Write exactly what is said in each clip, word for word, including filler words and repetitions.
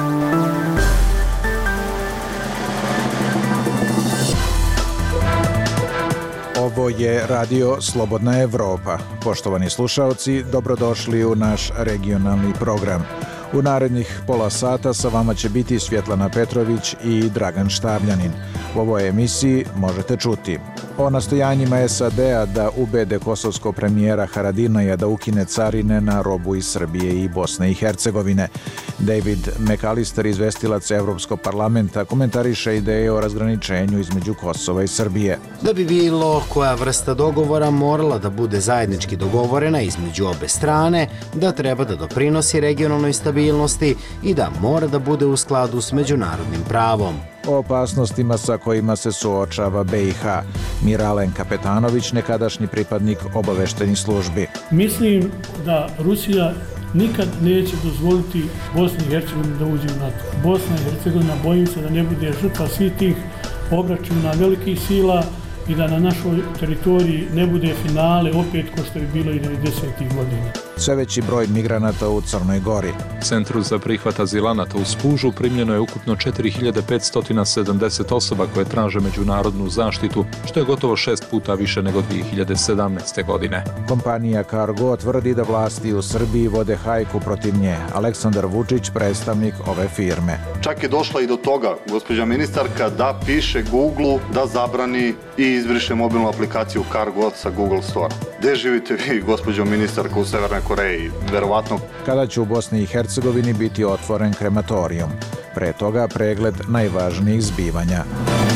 Ovo je Radio Slobodna Evropa. Poštovani slušaoci, dobrodošli u naš regionalni program. U narednih pola sata sa vama će biti Svjetlana Petrović i Dragan Štavljanin. U ovoj emisiji možete čuti o nastojanjima S A D-a da ubede kosovskog premijera Haradinaja da ukine carine na robu iz Srbije i Bosne i Hercegovine. David McAllister, izvestilac Evropskog parlamenta, komentariše ideje o razgraničenju između Kosova i Srbije. Da bi bilo koja vrsta dogovora morala da bude zajednički dogovorena između obe strane, da treba da doprinosi regionalnoj stabilnosti i da mora da bude u skladu s međunarodnim pravom. O opasnostima sa kojima se suočava B i H. Miralen Kapetanović, nekadašnji pripadnik obaveštenih službi. Mislim da Rusija nikad neće dozvoliti Bosni i Hercegovini da uđe u NATO. Bosna i Hercegovina, bojim se da ne bude žrtva svih tih obračuna velikih sila i da na našoj teritoriji ne bude finale opet ko što je bilo i devedesetih godina. Sve veći broj migranata u Crnoj Gori. Centru za prihvat azilanata u Spužu primljeno je ukupno četiri hiljade petsto sedamdeset osoba koje traže međunarodnu zaštitu, što je gotovo šest puta više nego dvije hiljade sedamnaeste. godine. Kompanija Cargo tvrdi da vlasti u Srbiji vode hajku protiv nje. Aleksandar Vučić, predstavnik ove firme. Čak je došla i do toga, gospođa ministarka, da piše Google da zabrani i izbriše mobilnu aplikaciju Cargo sa Google Store. Gde živite vi, gospođo ministarka, u Severnoj Koreji? Verovatno. Kada će u Bosni i Hercegovini biti otvoren krematorijum? Pre toga pregled najvažnijih zbivanja.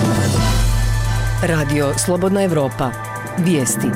Radio Slobodna Evropa. Vijesti.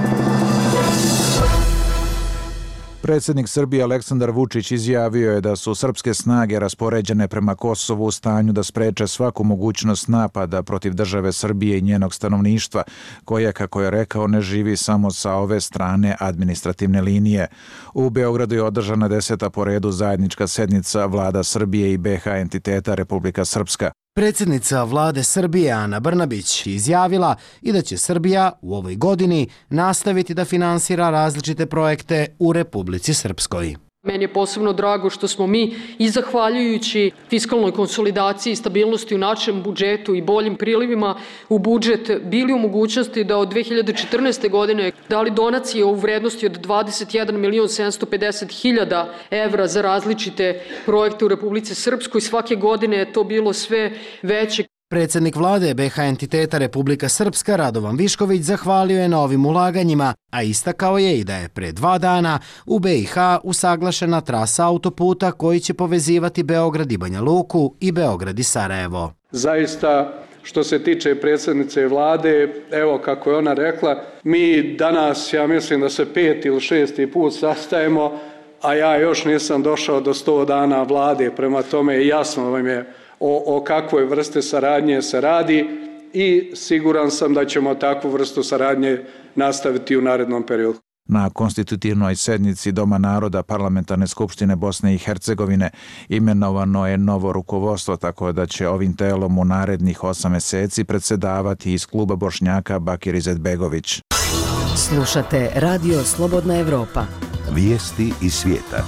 Predsjednik Srbije Aleksandar Vučić izjavio je da su srpske snage raspoređene prema Kosovu u stanju da spreče svaku mogućnost napada protiv države Srbije i njenog stanovništva, koja, kako je rekao, ne živi samo sa ove strane administrativne linije. U Beogradu je održana deseta po redu zajednička sednica vlada Srbije i B H entiteta Republika Srpska. Predsjednica vlade Srbije Ana Brnabić izjavila i da će Srbija u ovoj godini nastaviti da finansira različite projekte u Republici Srpskoj. Meni je posebno drago što smo mi i zahvaljujući fiskalnoj konsolidaciji i stabilnosti u našem budžetu i boljim prilivima u budžet bili u mogućnosti da od dve hiljade četrnaeste. godine dali donacije u vrednosti od dvadeset jedan milion sedamsto pedeset hiljada evra za različite projekte u Republici Srpskoj. Svake godine je to bilo sve veće. Predsjednik vlade B H entiteta Republika Srpska Radovan Višković zahvalio je na ovim ulaganjima, a istakao je i da je pre dva dana u B i H usaglašena trasa autoputa koji će povezivati Beograd i Banja Luku i Beograd i Sarajevo. Zaista, što se tiče predsjednice vlade, evo kako je ona rekla, mi danas, ja mislim da se pet ili šesti put sastajemo, a ja još nisam došao do sto dana vlade, prema tome jasno vam je O, o kakvoj vrste saradnje se radi i siguran sam da ćemo takvu vrstu saradnje nastaviti u narednom periodu. Na konstitutivnoj sednici Doma naroda Parlamentarne skupštine Bosne i Hercegovine imenovano je novo rukovodstvo, tako da će ovim telom u narednih osam mjeseci predsjedavati iz kluba Bošnjaka Bakir Izetbegović. Slušate Radio Slobodna Evropa. Vijesti iz svijeta.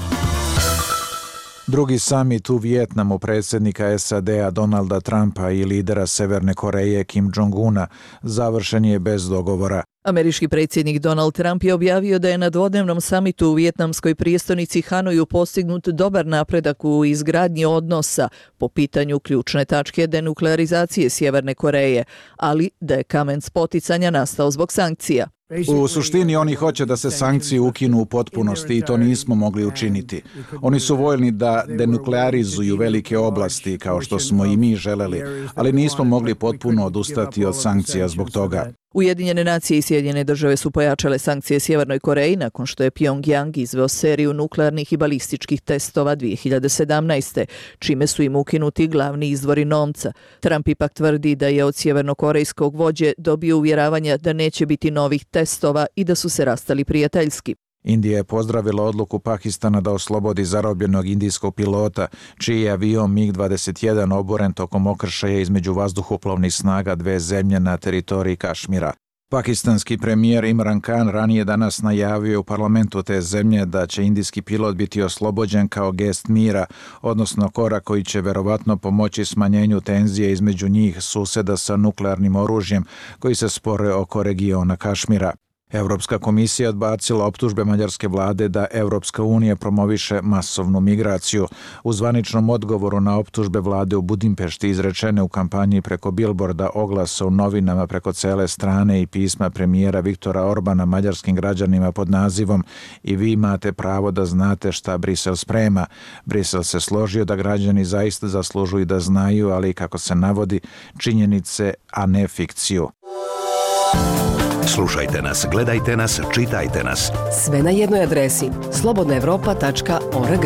Drugi samit u Vijetnamu predsjednika S A D-a Donalda Trumpa i lidera Severne Koreje Kim Jong-una završen je bez dogovora. Američki predsjednik Donald Trump je objavio da je na dvodnevnom samitu u vijetnamskoj prijestolnici Hanoju postignut dobar napredak u izgradnji odnosa po pitanju ključne tačke denuklearizacije Sjeverne Koreje, ali da je kamen spoticanja nastao zbog sankcija. U suštini oni hoće da se sankcije ukinu u potpunosti i to nismo mogli učiniti. Oni su voljni da denuklearizuju velike oblasti kao što smo i mi želeli, ali nismo mogli potpuno odustati od sankcija zbog toga. Ujedinjene nacije i Sjedinjene države su pojačale sankcije Sjevernoj Koreji nakon što je Pyongyang izveo seriju nuklearnih i balističkih testova dvije hiljade sedamnaeste. čime su im ukinuti glavni izvori novca. Trump ipak tvrdi da je od sjevernokorejskog vođe dobio uvjeravanja da neće biti novih testova i da su se rastali prijateljski. Indija je pozdravila odluku Pakistana da oslobodi zarobljenog indijskog pilota, čiji je avion mig dvadeset jedan oboren tokom okršaja između vazduhoplovnih snaga dve zemlje na teritoriji Kašmira. Pakistanski premijer Imran Khan ranije danas najavio u parlamentu te zemlje da će indijski pilot biti oslobođen kao gest mira, odnosno korak koji će verovatno pomoći smanjenju tenzije između njih suseda sa nuklearnim oružjem koji se spore oko regiona Kašmira. Evropska komisija odbacila optužbe mađarske vlade da Evropska unija promoviše masovnu migraciju. U zvaničnom odgovoru na optužbe vlade u Budimpešti izrečene u kampanji preko bilborda, oglasa u novinama preko cele strane i pisma premijera Viktora Orbana mađarskim građanima pod nazivom "I vi imate pravo da znate šta Brisel sprema". Brisel se složio da građani zaista zaslužuju da znaju, ali kako se navodi, činjenice, a ne fikciju. Slušajte nas, gledajte nas, čitajte nas. Sve na jednoj adresi slobodna evropa tačka org.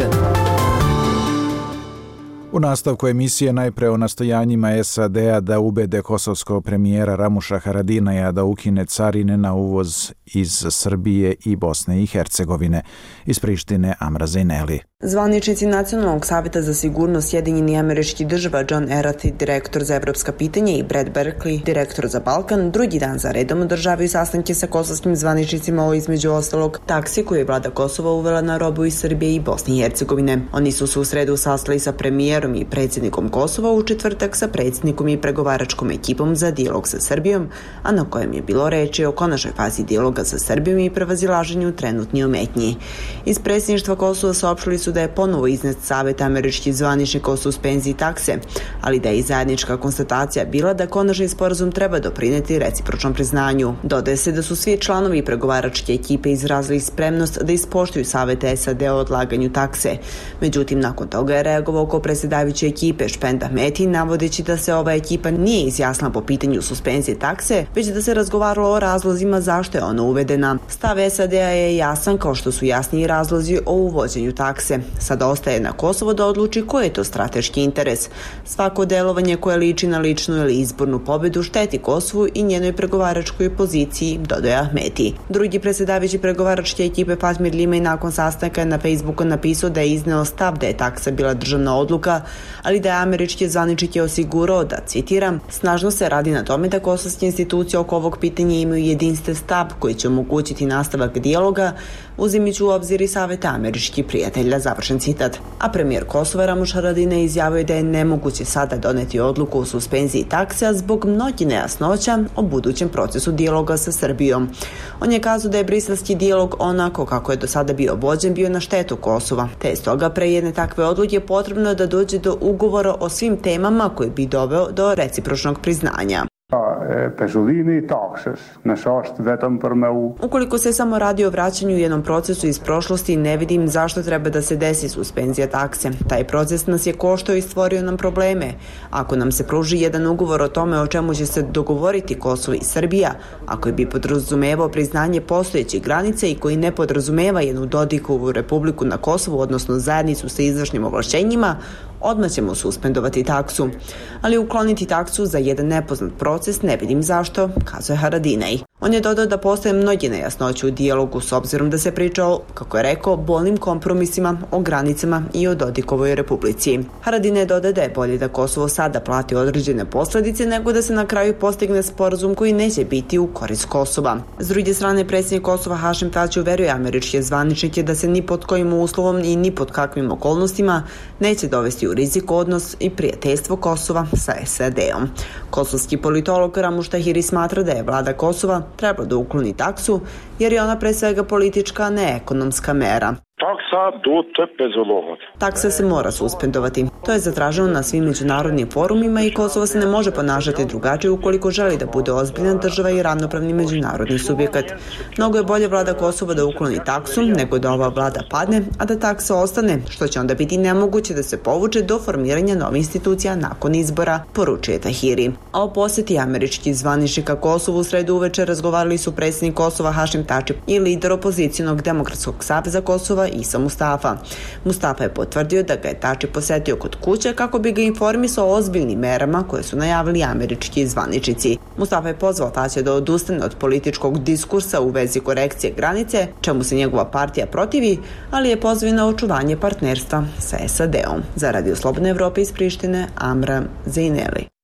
U nastavku emisije najpre o nastojanjima S A D-a da ubede kosovskog premijera Ramuša Haradinaja da ukine carine na uvoz iz Srbije i Bosne i Hercegovine. Iz Prištine Amra Zejneli. Zvaničnici Nacionalnog savjeta za sigurnost Sjedinjenih Američkih Država John Erathi, direktor za evropska pitanja, i Brad Berkeley, direktor za Balkan, drugi dan za redom održavaju sastanke sa kosovskim zvaničnicima o, između ostalog, taksi koju je vlada Kosova uvela na robu iz Srbije i Bosne i Hercegovine. Oni su se u sredu sastali sa premijerom i predsjednikom Kosova, u četvrtak sa predsjednikom i pregovaračkom ekipom za dijalog sa Srbijom, a na kojem je bilo reči o konačnoj fazi dijaloga sa Srbijom i prevazilaženju trenutnih ometnji. Iz predsjedništva Kosova saopštili su da je ponovo iznet Savjet američkih zvaničnika o suspenziji takse, ali da je i zajednička konstatacija bila da konačni sporazum treba doprineti recipročnom priznanju. Dodaje se da su svi članovi pregovaračke ekipe izrazili spremnost da ispoštuju savjet S A D o odlaganju takse. Međutim, nakon toga je reagovao ko predsjedavajuće ekipe Špend Ahmeti, navodeći da se ova ekipa nije izjasnila po pitanju suspenzije takse, već da se razgovaralo o razlozima zašto je ona uvedena. Stav S A D-a je jasan, kao što su jasni i razlozi o uvođenju takse. Sada ostaje na Kosovo da odluči koji je to strateški interes. Svako delovanje koje liči na ličnu ili izbornu pobedu šteti Kosovu i njenoj pregovaračkoj poziciji, dodaje Ahmeti. Drugi predsjedavajući pregovaračke ekipe Fatmir Limaj nakon sastanka na Facebooku napisao da je izneo stav da je taksa bila državna odluka, ali da je američki zvaničnik je osigurao da, citiram, snažno se radi na tome da kosovske institucije oko ovog pitanja imaju jedinstven stav koji će omogućiti nastavak dijaloga, uzimajući u obzir i savjeta američkih prijatelja, završen citat. A premijer Kosova Ramuš Haradinaj izjavio da je nemoguće sada doneti odluku o suspenziji takse zbog mnogih nejasnoća o budućem procesu dijaloga sa Srbijom. On je kazao da je briselski dijalog onako kako je do sada bio vođen bio na štetu Kosova, te je stoga pre jedne takve odluke potrebno da dođe do ugovora o svim temama koji bi doveo do recipročnog priznanja. Ukoliko se samo radi o vraćanju jednom procesu iz prošlosti, ne vidim zašto treba da se desi suspenzija takse. Taj proces nas je koštao i stvorio nam probleme. Ako nam se pruži jedan ugovor o tome o čemu će se dogovoriti Kosovo i Srbija, ako bi podrazumevao priznanje postojećih granice i koji ne podrazumeva jednu Dodikovu republiku na Kosovu, odnosno zajednicu sa izvršnim ovlašćenjima, odmah ćemo suspendovati taksu. Ali ukloniti taksu za jedan nepoznat proces ne vidim zašto, kazuje Haradinaj. On je dodao da postoje mnoge nejasnoće u dijalogu s obzirom da se priča o, kako je rekao, bolnim kompromisima o granicama i o Dodikovoj republici. Haradinaj dodaje da je bolje da Kosovo sada plati određene posljedice nego da se na kraju postigne sporazum koji neće biti u korist Kosova. S druge strane, predsjednik Kosova Hašim Tači uveruje američke zvaničnike da se ni pod kojim uslovom i ni pod kakvim okolnostima neće dovesti u rizik odnos i prijateljstvo Kosova sa S A D-om. Kosovski politolog Ramuš Tahiri smatra da je vlada Kosova trebala da ukloni taksu jer je ona pre svega politička, a ne ekonomska mera. Taksa se mora suspendovati. To je zatraženo na svim međunarodnim forumima i Kosovo se ne može ponašati drugačije ukoliko želi da bude ozbiljna država i ravnopravni međunarodni subjekat. Mnogo je bolje vlada Kosova da ukloni taksu nego da ova vlada padne, a da taksa ostane, što će onda biti nemoguće da se povuče do formiranja novih institucija nakon izbora, poručuje Tahiri. A o posjeti američkih zvaničnika Kosovu u sredu uveče razgovarali su predsjednik Kosova Hašim Tači i lider opozicionog Demokratskog saveza Kosova Isa Mustafa. Mustafa je potvrdio da ga je Tači posetio kod kuće kako bi ga informisao o ozbiljnim merama koje su najavili američki zvaničnici. Mustafa je pozvao Tačija da odustane od političkog diskursa u vezi korekcije granice, čemu se njegova partija protivi, ali je pozvao na očuvanje partnerstva sa S A D-om. Za Radio Slobodne Evrope iz Prištine, Amra Zejneli.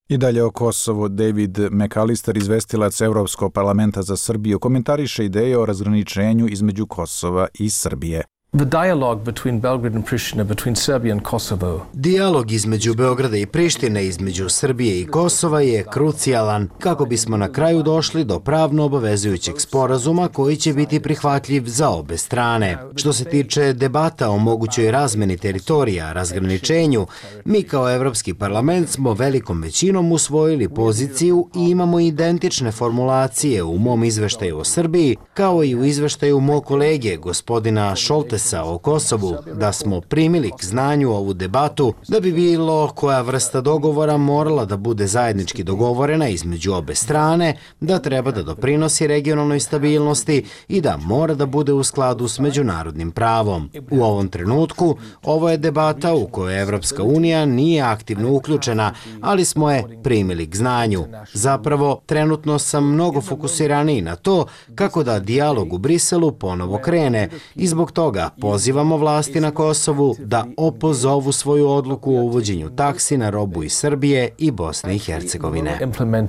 I dalje o Kosovu. David McAllister, izvestilac Evropskog parlamenta za Srbiju, komentariše ideje o razgraničenju između Kosova i Srbije. The dialogue between Belgrade and Pristina, between Serbia and Kosovo. Dijalog između Beograda i Prištine, između Srbije i Kosova je krucijalan kako bismo na kraju došli do pravno obavezujućeg sporazuma koji će biti prihvatljiv za obe strane. Što se tiče debata o mogućoj razmeni teritorija, razgraničenju, mi kao Evropski parlament smo velikom većinom usvojili poziciju i imamo identične formulacije u mom izveštaju o Srbiji, kao i u izveštaju mog kolege, gospodina Šoltesa, o Kosovu, da smo primili k znanju ovu debatu, da bi bilo koja vrsta dogovora morala da bude zajednički dogovorena između obe strane, da treba da doprinosi regionalnoj stabilnosti i da mora da bude u skladu s međunarodnim pravom. U ovom trenutku, ovo je debata u kojoj Evropska unija nije aktivno uključena, ali smo je primili k znanju. Zapravo, trenutno sam mnogo fokusiraniji na to kako da dijalog u Briselu ponovo krene i zbog toga pozivamo vlasti na Kosovu da opozovu svoju odluku o uvođenju taksi na robu iz Srbije i Bosne i Hercegovine.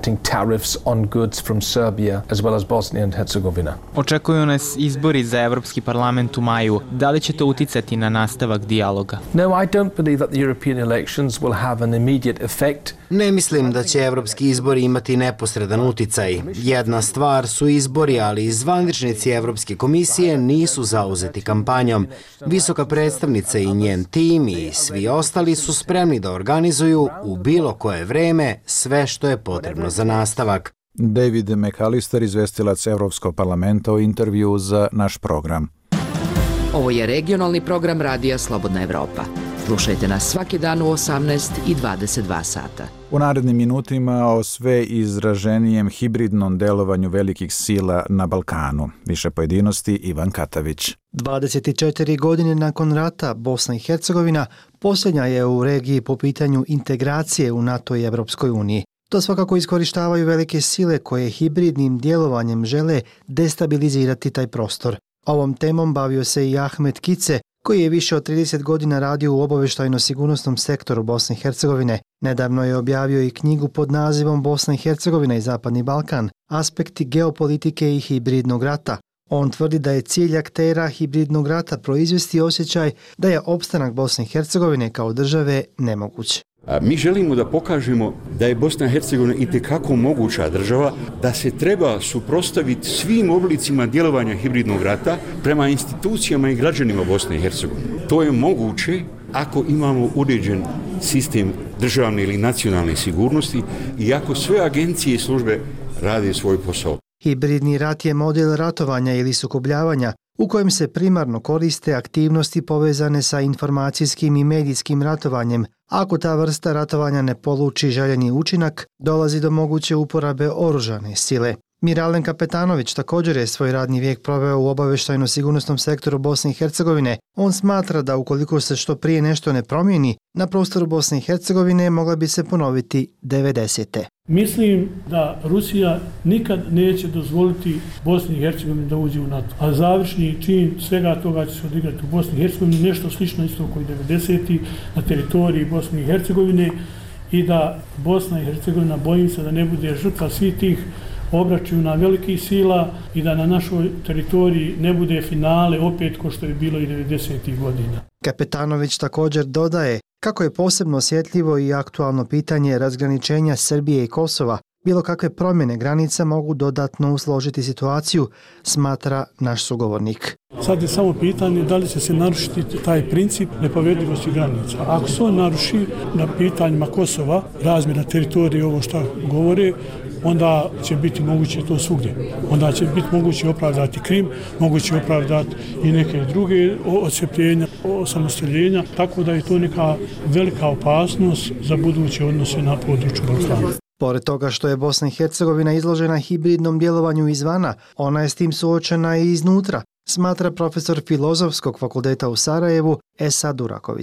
Očekuju nas izbori za Evropski parlament u maju. Da li će to uticati na nastavak dijaloga? Ne mislim da će evropski izbori imati neposredan uticaj. Jedna stvar su izbori, ali zvaničnici Evropske komisije nisu zauzeti kampanjom. Visoka predstavnica i njen tim i svi ostali su spremni da organizuju u bilo koje vreme sve što je potrebno za nastavak. David McAllister, izvestilac Evropskog parlamenta, o intervju za naš program. Ovo je regionalni program Radija Slobodna Evropa. Slušajte nas svaki dan u osamnaest i dvadeset dva sata. U narednim minutima o sve izraženijem hibridnom delovanju velikih sila na Balkanu. Više pojedinosti Ivan Katavić. dvadeset četiri godine nakon rata Bosna i Hercegovina posljednja je u regiji po pitanju integracije u NATO i Evropskoj uniji. To svakako iskorištavaju velike sile koje hibridnim djelovanjem žele destabilizirati taj prostor. Ovom temom bavio se i Ahmet Kice, koji je više od trideset godina radio u obavještajno-sigurnosnom sektoru Bosne i Hercegovine. Nedavno je objavio i knjigu pod nazivom Bosna i Hercegovina i Zapadni Balkan, aspekti geopolitike i hibridnog rata. On tvrdi da je cilj aktera hibridnog rata proizvesti osjećaj da je opstanak Bosne i Hercegovine kao države nemoguć. Mi želimo da pokažemo da je Bosna i Hercegovina itekako moguća država, da se treba suprotstaviti svim oblicima djelovanja hibridnog rata prema institucijama i građanima Bosne i Hercegovine. To je moguće ako imamo uređen sistem državne ili nacionalne sigurnosti i ako sve agencije i službe rade svoj posao. Hibridni rat je model ratovanja ili sukobljavanja u kojem se primarno koriste aktivnosti povezane sa informacijskim i medijskim ratovanjem. Ako ta vrsta ratovanja ne poluči željeni učinak, dolazi do moguće uporabe oružane sile. Miralen Kapetanović također je svoj radni vijek proveo u obavještajno-sigurnosnom sektoru Bosne i Hercegovine. On smatra da ukoliko se što prije nešto ne promijeni, na prostoru Bosne i Hercegovine mogla bi se ponoviti devedesete. Mislim da Rusija nikad neće dozvoliti Bosni i Hercegovini da uđe u NATO. A završni čin svega toga će se odigrati u Bosni i Hercegovini, nešto slično isto kao i devedesetih na teritoriji Bosne i Hercegovine i da Bosna i Hercegovina, bojim se da ne bude žrtva svih tih obračuna velikih sila i da na našoj teritoriji ne bude finale opet ko što je bilo i devedesetih godina. Kapetanović također dodaje kako je posebno osjetljivo i aktualno pitanje razgraničenja Srbije i Kosova. Bilo kakve promjene granica mogu dodatno usložiti situaciju, smatra naš sugovornik. Sad je samo pitanje da li će se narušiti taj princip nepovredivosti granica. Ako se on naruši na pitanjima Kosova, razmjena teritorije, ovo što govore, onda će biti moguće to svugdje. Onda će biti moguće opravdati Krim, moguće opravdati i neke druge odcepljenja, osamostaljenja, tako da je to neka velika opasnost za buduće odnose na području Balkana. Pored toga što je Bosna i Hercegovina izložena hibridnom djelovanju izvana, ona je s tim suočena i iznutra, smatra profesor Filozofskog fakulteta u Sarajevu Esad Duraković.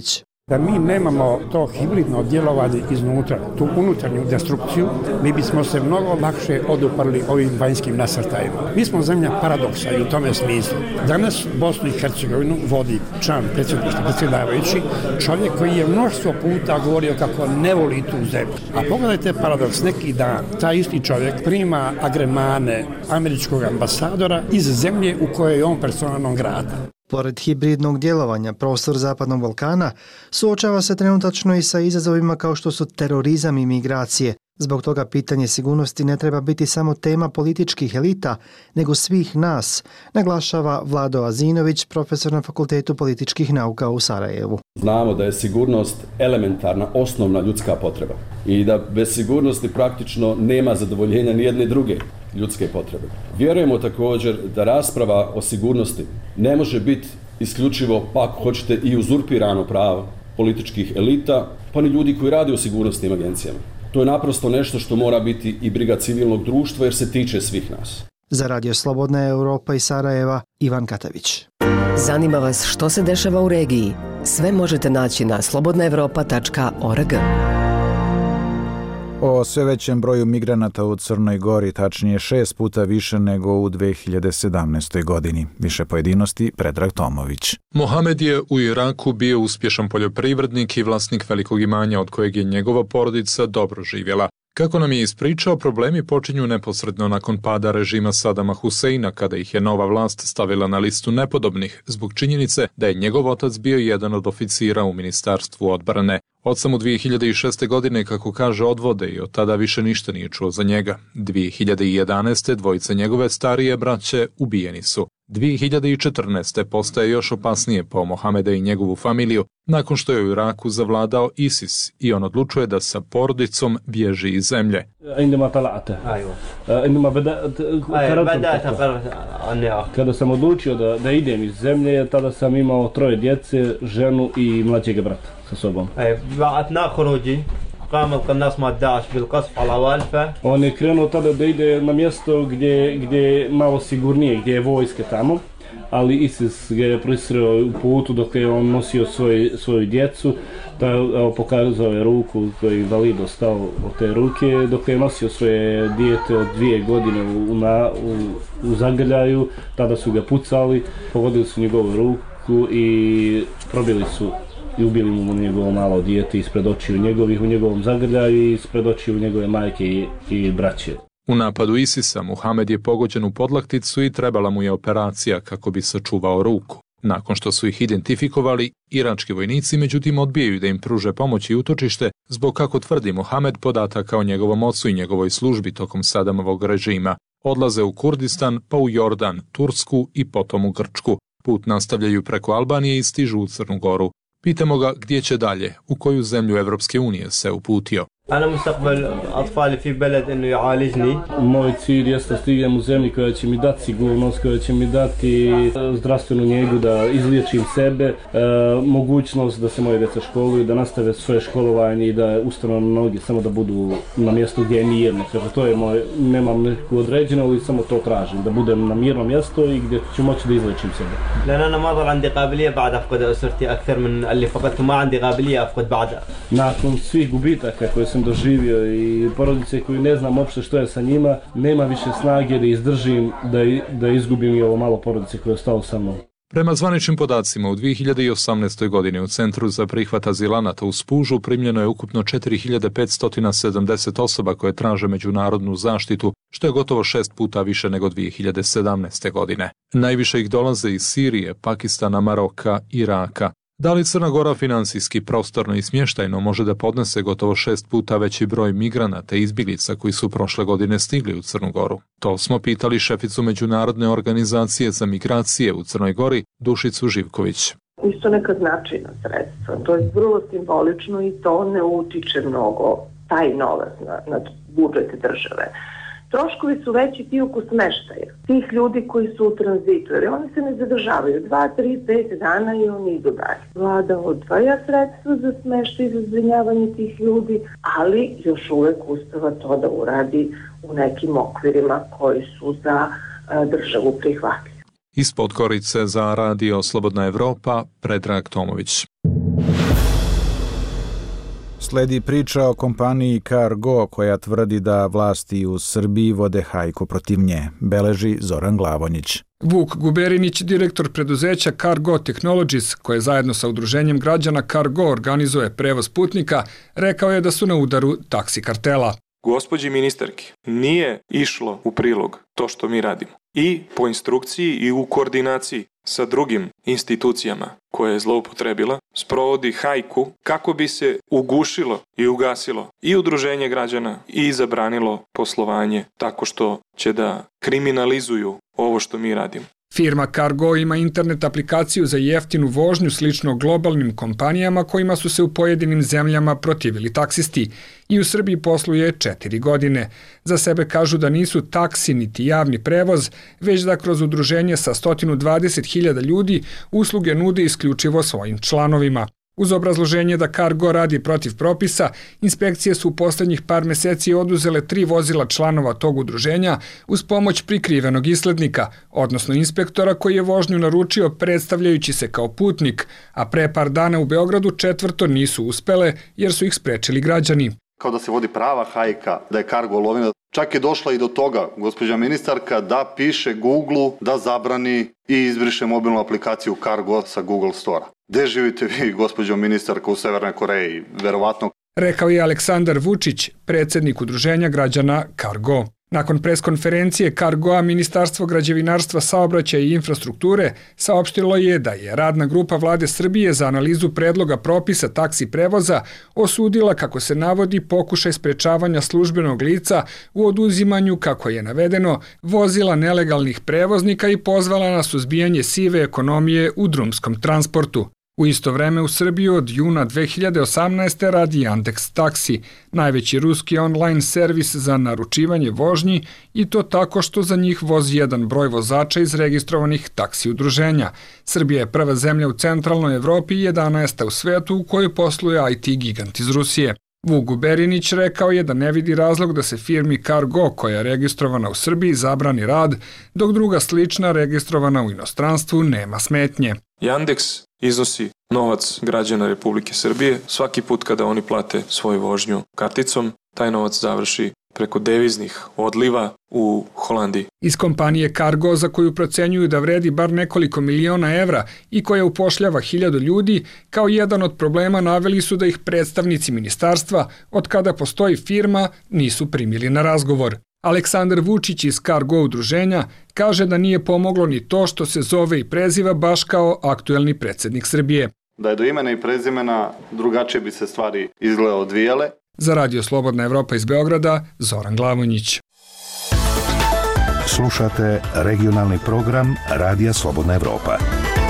Da mi nemamo to hibridno djelovanje iznutra, tu unutarnju destrukciju, mi bismo se mnogo lakše oduprli ovim vanjskim nasrtajima. Mi smo zemlja paradoksa i u tome smislu. Danas Bosnu i Hercegovinu vodi član predsjedništva, predsjedavajući, čovjek koji je mnoštvo puta govorio kako ne voli tu zemlju. A pogledajte paradoks, neki dan taj isti čovjek prima agremane američkog ambasadora iz zemlje u kojoj je on persona non grata. Pored hibridnog djelovanja, prostor Zapadnog Balkana suočava se trenutačno i sa izazovima kao što su terorizam i migracije. Zbog toga pitanje sigurnosti ne treba biti samo tema političkih elita, nego svih nas, naglašava Vlado Azinović, profesor na Fakultetu političkih nauka u Sarajevu. Znamo da je sigurnost elementarna, osnovna ljudska potreba i da bez sigurnosti praktično nema zadovoljenja ni jedne druge ljudske potrebe. Vjerujemo također da rasprava o sigurnosti ne može biti isključivo, pa ako hoćete, i uzurpirano pravo političkih elita, pa ni ljudi koji rade u sigurnosnim agencijama. To je naprosto nešto što mora biti i briga civilnog društva jer se tiče svih nas. Za Radio Slobodna Europa iz Sarajeva, Ivan Katavić. Zanima vas što se dešava u regiji? Sve možete naći na slobodna evropa tačka org. O sve većem broju migranata u Crnoj Gori, tačnije šest puta više nego u dve hiljade sedamnaestoj. godini. Više pojedinosti, Predrag Tomović. Mohamed je u Iraku bio uspješan poljoprivrednik i vlasnik velikog imanja od kojeg je njegova porodica dobro živjela. Kako nam je ispričao, problemi počinju neposredno nakon pada režima Sadama Huseina, kada ih je nova vlast stavila na listu nepodobnih, zbog činjenice da je njegov otac bio jedan od oficira u Ministarstvu odbrane. Od samo dvije hiljade šeste. godine, kako kaže, odvode i od tada više ništa nije čuo za njega. dvije hiljade jedanaeste. dvojice njegove starije braće ubijeni su. dvije hiljade četrnaeste. postaje još opasnije po Mohameda i njegovu familiju, nakon što je u Iraku zavladao ISIS i on odlučuje da sa porodicom bježi iz zemlje. Kada sam odlučio da, da idem iz zemlje, tada sam imao troje djece, ženu i mlađeg brata sa sobom. On je krenuo tada da ide na mjesto gdje, gdje je malo sigurnije, gdje je vojske tamo, ali ISIS ga je prisreo u putu dok je on nosio svoj, svoju djecu, da je pokazao je ruku koji je invalido stao od te ruke, dok je nosio svoje dijete od dvije godine u, na, u, u zagrljaju, tada su ga pucali, pogodili su njegovu ruku i probili su i ubili mu njegovo malo dijete ispred očiju njegovih u njegovom zagrljaju i ispred očiju njegove majke i, i braće. U napadu ISIS-a Muhamed je pogođen u podlakticu i trebala mu je operacija kako bi sačuvao ruku. Nakon što su ih identifikovali, irački vojnici međutim odbijaju da im pruže pomoć i utočište zbog, kako tvrdi Muhamed, podataka o njegovom ocu i njegovoj službi tokom Sadamovog režima. Odlaze u Kurdistan, pa u Jordan, Tursku i potom u Grčku. Put nastavljaju preko Albanije i stižu u Crnu Goru. Pitamo ga gdje će dalje, u koju zemlju Evropske unije se uputio. Moj cilj jeste da stignem u zemlji koja će mi dati sigurnost, koja će mi dati zdravstvenu njegu, da izliječim sebe, e, mogućnost da se moje djeca školuju, da nastave svoje školovanje i da ustanu na noge, samo da budu na mjestu gdje je mirno. Kaže, to je moj, nemam neku određenu, ali samo to tražim, da budem na mirno mjesto i gdje ću moći da izliječim sebe. Nakon svih gubitaka koje sam doživio i porodice koju ne znam uopšte što je sa njima, nema više snage da izdržim, da, da izgubim i ovo malo porodice koje je ostalo sa mnom. Prema zvaničnim podacima, u dvije hiljade osamnaestoj. godini u Centru za prihvat azilanata u Spužu primljeno je ukupno četiri hiljade petsto sedamdeset osoba koje traže međunarodnu zaštitu, što je gotovo šest puta više nego dvije hiljade sedamnaeste. godine. Najviše ih dolaze iz Sirije, Pakistana, Maroka, Iraka. Da li Crna Gora finansijski, prostorno i smještajno može da podnese gotovo šest puta veći broj migranata i izbjeglica koji su prošle godine stigli u Crnu Goru? To smo pitali šeficu Međunarodne organizacije za migracije u Crnoj Gori, Dušicu Živković. Nisu neka značajna sredstva, to je vrlo simbolično i to ne utiče mnogo taj novac na, na budžet države. Troškovi su veći ti oko smeštaja, tih ljudi koji su u tranzitu, jer oni se ne zadržavaju dva, tri, pet dana i oni idu dalje. Vlada odvaja sredstva za smeštaj i za zbrinjavanje tih ljudi, ali još uvek uspeva to da uradi u nekim okvirima koji su za a, državu prihvatljivi. Iz Podgorice za Radio Slobodna Evropa, Predrag Tomović. Sledi priča o kompaniji Cargo koja tvrdi da vlasti u Srbiji vode hajku protiv nje, beleži Zoran Glavonjić. Vuk Guberinić, direktor preduzeća Cargo Technologies, koje zajedno sa udruženjem građana Cargo organizuje prevoz putnika, rekao je da su na udaru taksi kartela. Gospođi ministarki nije išlo u prilog to što mi radimo. I po instrukciji i u koordinaciji sa drugim institucijama koje je zloupotrebila, sprovodi hajku kako bi se ugušilo i ugasilo i udruženje građana i zabranilo poslovanje tako što će da kriminalizuju ovo što mi radimo. Firma Cargo ima internet aplikaciju za jeftinu vožnju slično globalnim kompanijama kojima su se u pojedinim zemljama protivili taksisti i u Srbiji posluje četiri godine. Za sebe kažu da nisu taksi niti javni prevoz, već da kroz udruženje sa sto dvadeset hiljada ljudi usluge nude isključivo svojim članovima. Uz obrazloženje da Cargo radi protiv propisa, inspekcije su u poslednjih par meseci oduzele tri vozila članova tog udruženja uz pomoć prikrivenog islednika, odnosno inspektora koji je vožnju naručio predstavljajući se kao putnik, a pre par dana u Beogradu četvrto nisu uspele jer su ih sprečili građani. Kao da se vodi prava hajka, da je Cargo lovina. Čak je došla i do toga, gospođa ministarka, da piše Google da zabrani i izbriše mobilnu aplikaciju Cargo sa Google Store-a. Gde živite vi, gospođo ministarka, u Severnoj Koreji? Verovatno. Rekao je Aleksandar Vučić, predsjednik udruženja građana Cargo. Nakon preskonferencije Cargoa, Ministarstvo građevinarstva, saobraćaja i infrastrukture saopštilo je da je radna grupa Vlade Srbije za analizu predloga propisa taksi prevoza osudila, kako se navodi, pokušaj sprečavanja službenog lica u oduzimanju, kako je navedeno, vozila nelegalnih prevoznika i pozvala na suzbijanje sive ekonomije u drumskom transportu. U isto vreme u Srbiji od juna dve hiljade osamnaeste radi Yandex Taksi, najveći ruski online servis za naručivanje vožnji, i to tako što za njih vozi jedan broj vozača iz registrovanih taksi udruženja. Srbija je prva zemlja u centralnoj Evropi i jedanaesta u svetu u kojoj posluje I T gigant iz Rusije. Vuk Guberinić rekao je da ne vidi razlog da se firmi Cargo, koja je registrovana u Srbiji, zabrani rad, dok druga slična registrovana u inostranstvu nema smetnje. Yandex iznosi novac građana Republike Srbije. Svaki put kada oni plate svoju vožnju karticom, taj novac završi preko deviznih odliva u Holandiji. Iz kompanije Cargo, za koju procenjuju da vredi bar nekoliko miliona evra i koja upošljava hiljadu ljudi, kao jedan od problema naveli su da ih predstavnici ministarstva, od kada postoji firma, nisu primili na razgovor. Aleksandar Vučić iz Cargo udruženja kaže da nije pomoglo ni to što se zove i preziva baš kao aktuelni predsjednik Srbije. Da je do imena i prezimena, drugačije bi se stvari izgleda odvijale. Za Radio Slobodna Evropa iz Beograda, Zoran Glavonjić. Slušate regionalni program Radija Slobodna Evropa.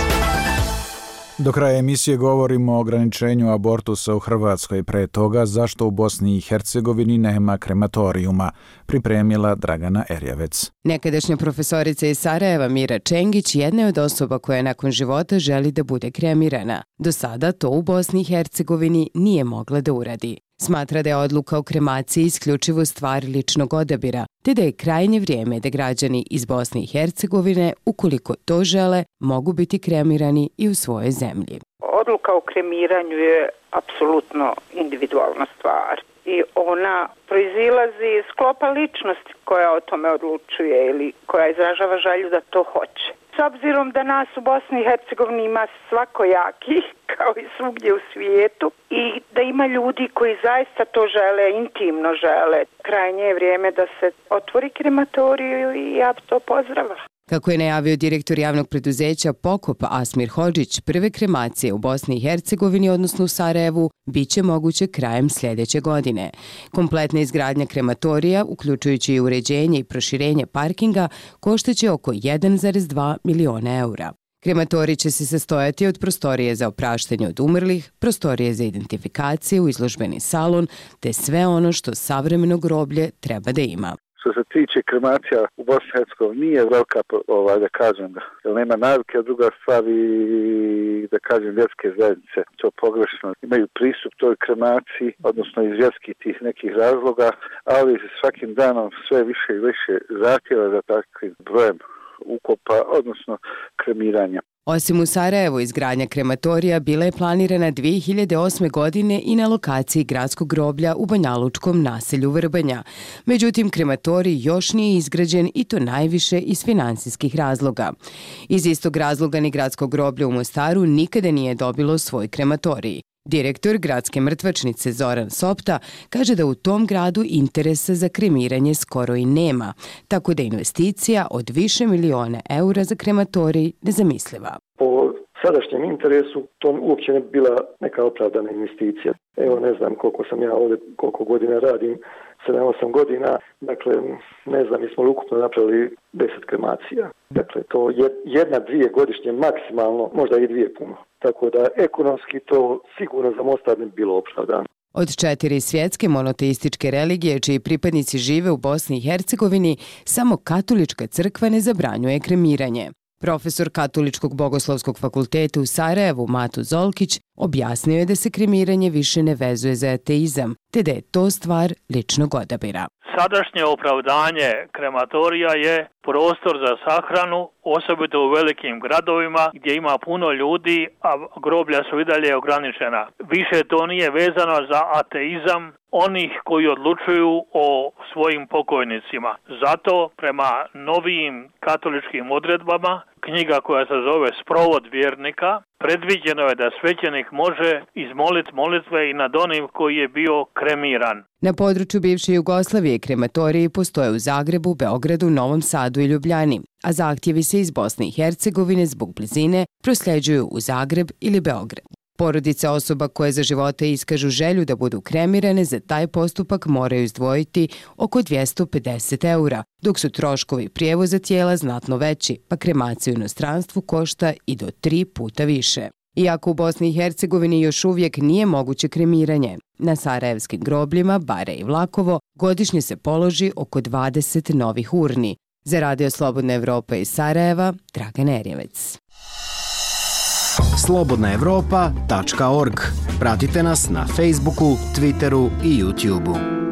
Do kraja emisije govorimo o ograničenju abortusa u Hrvatskoj, pre toga zašto u Bosni i Hercegovini nema krematorijuma, pripremila Dragana Erjavec. Nekadašnja profesorica iz Sarajeva Mira Čengić jedna je od osoba koja nakon života želi da bude kremirana. Do sada to u Bosni i Hercegovini nije mogla da uradi. Smatra da je odluka o kremaciji isključivo stvar ličnog odabira, te da je krajnje vrijeme da građani iz Bosne i Hercegovine, ukoliko to žele, mogu biti kremirani i u svojoj zemlji. Odluka o kremiranju je apsolutno individualna stvar i ona proizilazi iz sklopa ličnosti koja o tome odlučuje ili koja izražava želju da to hoće. S obzirom da nas u Bosni i Hercegovini ima svakojakih, kao i svugdje u svijetu, i da ima ljudi koji zaista to žele, intimno žele, krajnje je vrijeme da se otvori krematoriju i ja bi to pozdravila. Kako je najavio direktor javnog preduzeća Pokop Asmir Hodžić, prve kremacije u Bosni i Hercegovini, odnosno u Sarajevu, bit će moguće krajem sljedeće godine. Kompletna izgradnja krematorija, uključujući i uređenje i proširenje parkinga, koštaće oko jedan zarez dva miliona eura. Krematorij će se sastojati od prostorije za opraštanje od umrlih, prostorije za identifikaciju, izložbeni salon, te sve ono što savremeno groblje treba da ima. Što se tiče kremacija u Bosni i Hercegovini nije velika, ovaj, da kažem, jer nema navike, a druga stvar i, da kažem, vjerske zajednice, to pogrešno, imaju pristup toj kremaciji, odnosno iz vjerskih tih nekih razloga, ali svakim danom sve više i više zahtjeva za takvim brojem ukopa, odnosno kremiranja. Osim u Sarajevu, izgradnja krematorija bila je planirana dvije hiljade osme. godine i na lokaciji gradskog groblja u banjalučkom naselju Vrbanja. Međutim, krematorij još nije izgrađen i to najviše iz finansijskih razloga. Iz istog razloga ni gradsko groblje u Mostaru nikada nije dobilo svoj krematorij. Direktor gradske mrtvačnice Zoran Sopta kaže da u tom gradu interesa za kremiranje skoro i nema, tako da investicija od više miliona eura za krematorij nezamisliva. Po sadašnjem interesu to uopće ne bi bila neka opravdana investicija. Evo ne znam koliko sam ja ovdje, koliko godina radim, sedam osam godina, dakle ne znam, mi smo ukupno napravili deset kremacija. Dakle to je jedna, dvije godišnje maksimalno, možda i dvije puno. Tako da ekonomski to sigurno za Mostar ne bi bilo opravdano. Od četiri svjetske monoteističke religije čiji pripadnici žive u Bosni i Hercegovini, samo katolička crkva ne zabranjuje kremiranje. Profesor Katoličkog bogoslovskog fakulteta u Sarajevu Mato Zolkić objasnio je da se kremiranje više ne vezuje za ateizam, te da je to stvar ličnog odabira. Sadašnje opravdanje krematorija je prostor za sahranu, osobito u velikim gradovima gdje ima puno ljudi, a groblja su i dalje ograničena. Više to nije vezano za ateizam onih koji odlučuju o svojim pokojnicima. Zato prema novijim katoličkim odredbama, knjiga koja se zove Sprovod vjernika, predviđeno je da svećenik može izmoliti molitve i nad onim koji je bio kremiran. Na području bivše Jugoslavije krematoriji postoje u Zagrebu, Beogradu, Novom Sadu i Ljubljani, a zahtjevi se iz Bosne i Hercegovine zbog blizine prosljeđuju u Zagreb ili Beograd. Porodice osoba koje za živote iskažu želju da budu kremirane za taj postupak moraju izdvojiti oko dvjesto pedeset eura, dok su troškovi prijevoza tijela znatno veći, pa kremacija u inostranstvu košta i do tri puta više. Iako u Bosni i Hercegovini još uvijek nije moguće kremiranje, na sarajevskim grobljima, Bare i Vlakovo, godišnje se položi oko dvadeset novih urni. Za Radio Slobodna Evropa iz Sarajeva, Dragan Erjevec. slobodna evropa tačka org. Pratite nas na Facebooku, Twitteru i YouTubeu.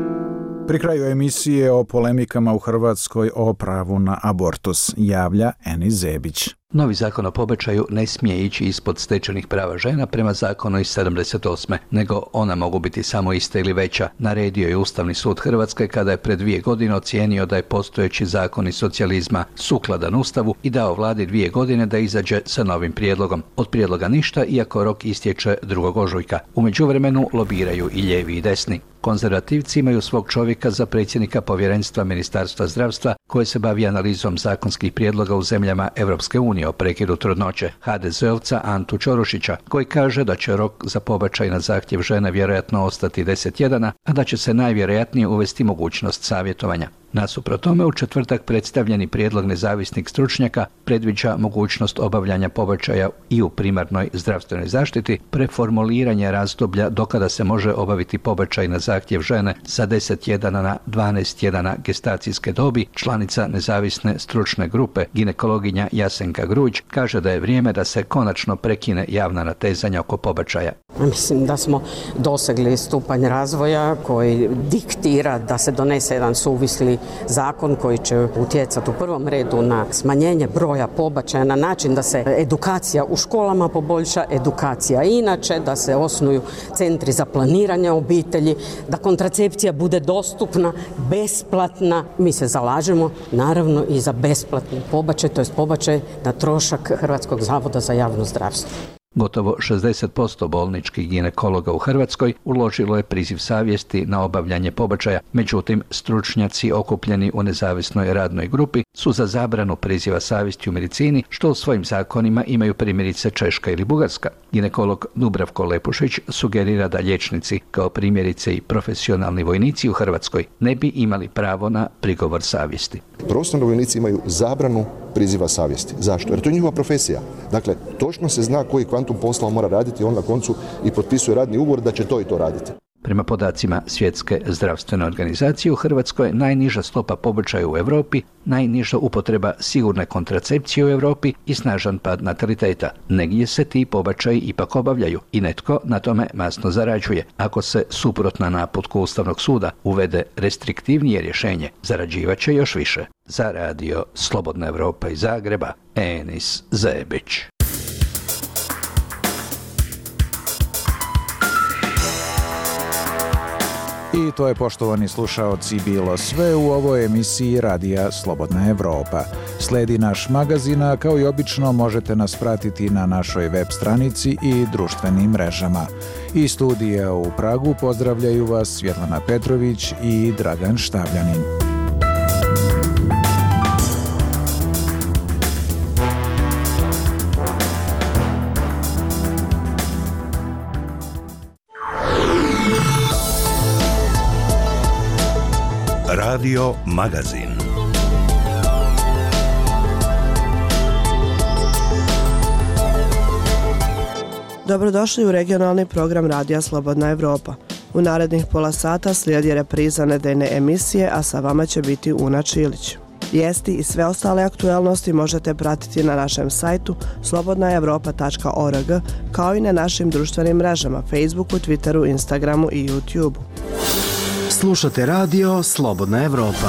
Pri kraju emisije o polemikama u Hrvatskoj o pravu na abortus javlja Enis Zebić. Novi zakon o pobačaju ne smije ići ispod stečenih prava žena prema zakonu iz sedamdeset osme, nego ona mogu biti samo ista ili veća. Naredio je Ustavni sud Hrvatske kada je pred dvije godine ocijenio da je postojeći zakon iz socijalizma sukladan Ustavu i dao vladi dvije godine da izađe sa novim prijedlogom. Od prijedloga ništa, iako rok istječe drugog ožujka. U međuvremenu lobiraju i lijevi i desni. Konzervativci imaju svog čovjeka za predsjednika povjerenstva Ministarstva zdravstva koje se bavi analizom zakonskih prijedloga u zemljama Europske unije o prekidu trudnoće, ha de zeovca Antu Čorušića, koji kaže da će rok za pobačaj na zahtjev žene vjerojatno ostati deset tjedana, a da će se najvjerojatnije uvesti mogućnost savjetovanja. Nasuprot tome, u četvrtak predstavljeni prijedlog nezavisnih stručnjaka predviđa mogućnost obavljanja pobačaja i u primarnoj zdravstvenoj zaštiti, preformuliranje razdoblja do kada se može obaviti pobačaj na zahtjev žene sa deset tjedana na dvanaest tjedana gestacijske dobi. Članica nezavisne stručne grupe, ginekologinja Jasenka Grujić, kaže da je vrijeme da se konačno prekine javna natezanja oko pobačaja. Mislim da smo dosegli stupanj razvoja koji diktira da se donese jedan suvisli zakon koji će utjecati u prvom redu na smanjenje broja pobačaja na način da se edukacija u školama poboljša, edukacija inače, da se osnuju centri za planiranje obitelji, da kontracepcija bude dostupna, besplatna. Mi se zalažemo naravno i za besplatni pobačaj, to jest pobačaj na trošak Hrvatskog zavoda za javno zdravstvo. Gotovo šezdeset posto bolničkih ginekologa u Hrvatskoj uložilo je priziv savjesti na obavljanje pobačaja, međutim stručnjaci okupljeni u nezavisnoj radnoj grupi su za zabranu priziva savjesti u medicini, što u svojim zakonima imaju primjerice Češka ili Bugarska. Ginekolog Dubravko Lepušić sugerira da liječnici, kao primjerice i profesionalni vojnici u Hrvatskoj, ne bi imali pravo na prigovor savjesti. Profesionalni vojnici imaju zabranu priziva savjesti. Zašto? Jer to je njihova profesija. Dakle, točno se zna koji kvantum posla mora raditi, on na koncu i potpisuje radni ugovor da će to i to raditi. Prema podacima Svjetske zdravstvene organizacije, u Hrvatskoj najniža stopa pobačaja u Europi, najniža upotreba sigurne kontracepcije u Europi i snažan pad nataliteta. Negdje se ti pobačaji ipak obavljaju i netko na tome masno zarađuje. Ako se suprotno naputku Ustavnog suda uvede restriktivnije rješenje, zarađivaće još više. Za Radio Slobodna Evropa iz Zagreba, Enis Zebić. I to je, poštovani slušaoci, bilo sve u ovoj emisiji Radija Slobodna Evropa. Sledi naš magazin, a kao i obično možete nas pratiti na našoj web stranici i društvenim mrežama. Iz studija u Pragu pozdravljaju vas Svjetlana Petrović i Dragan Štavljanin. Radio Magazin. Dobrodošli u regionalni program Radija Slobodna Evropa. U narednih pola sata slijedi repriza nedeljne emisije, a sa vama će biti Una Čilić. Vijesti i sve ostale aktuelnosti možete pratiti na našem sajtu slobodna evropa tačka org, kao i na našim društvenim mrežama Facebooku, Twitteru, Instagramu i YouTubeu. Slušate radio Slobodna Evropa.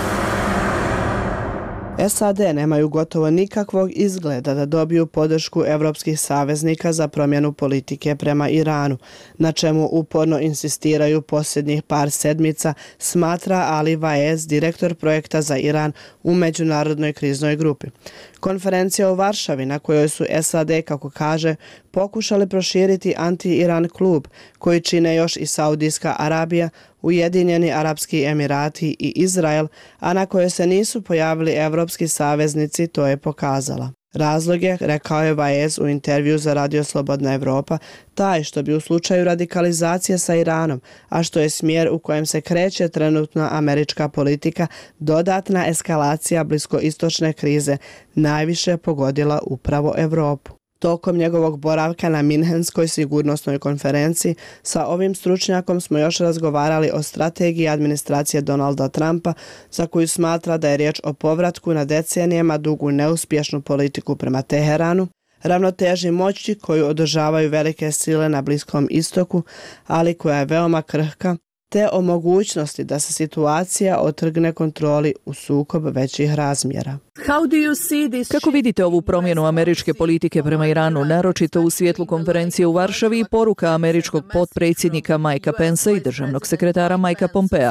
S A D nemaju gotovo nikakvog izgleda da dobiju podršku evropskih saveznika za promjenu politike prema Iranu, na čemu uporno insistiraju posljednjih par sedmica, smatra Ali Vaez, direktor projekta za Iran u Međunarodnoj kriznoj grupi. Konferencija u Varšavi, na kojoj su S A D, kako kaže, pokušali proširiti anti-Iran klub, koji čine još i Saudijska Arabija, Ujedinjeni Arapski Emirati i Izrael, a na kojoj se nisu pojavili evropski saveznici, to je pokazala. Razlog je, rekao je Vaez u intervju za Radio Slobodna Evropa, taj što bi u slučaju radikalizacije sa Iranom, a što je smjer u kojem se kreće trenutna američka politika, dodatna eskalacija bliskoistočne krize najviše pogodila upravo Evropu. Tokom njegovog boravka na Minhenskoj sigurnosnoj konferenciji sa ovim stručnjakom smo još razgovarali o strategiji administracije Donalda Trumpa, za koju smatra da je riječ o povratku na decenijama dugu neuspješnu politiku prema Teheranu, ravnoteži moći koju održavaju velike sile na Bliskom istoku, ali koja je veoma krhka, te o mogućnosti da se situacija otrgne kontroli u sukob većih razmjera. Kako vidite ovu promjenu američke politike prema Iranu, naročito u svjetlu konferencije u Varšavi i poruka američkog potpredsjednika Mikea Pensa i državnog sekretara Mikea Pompea?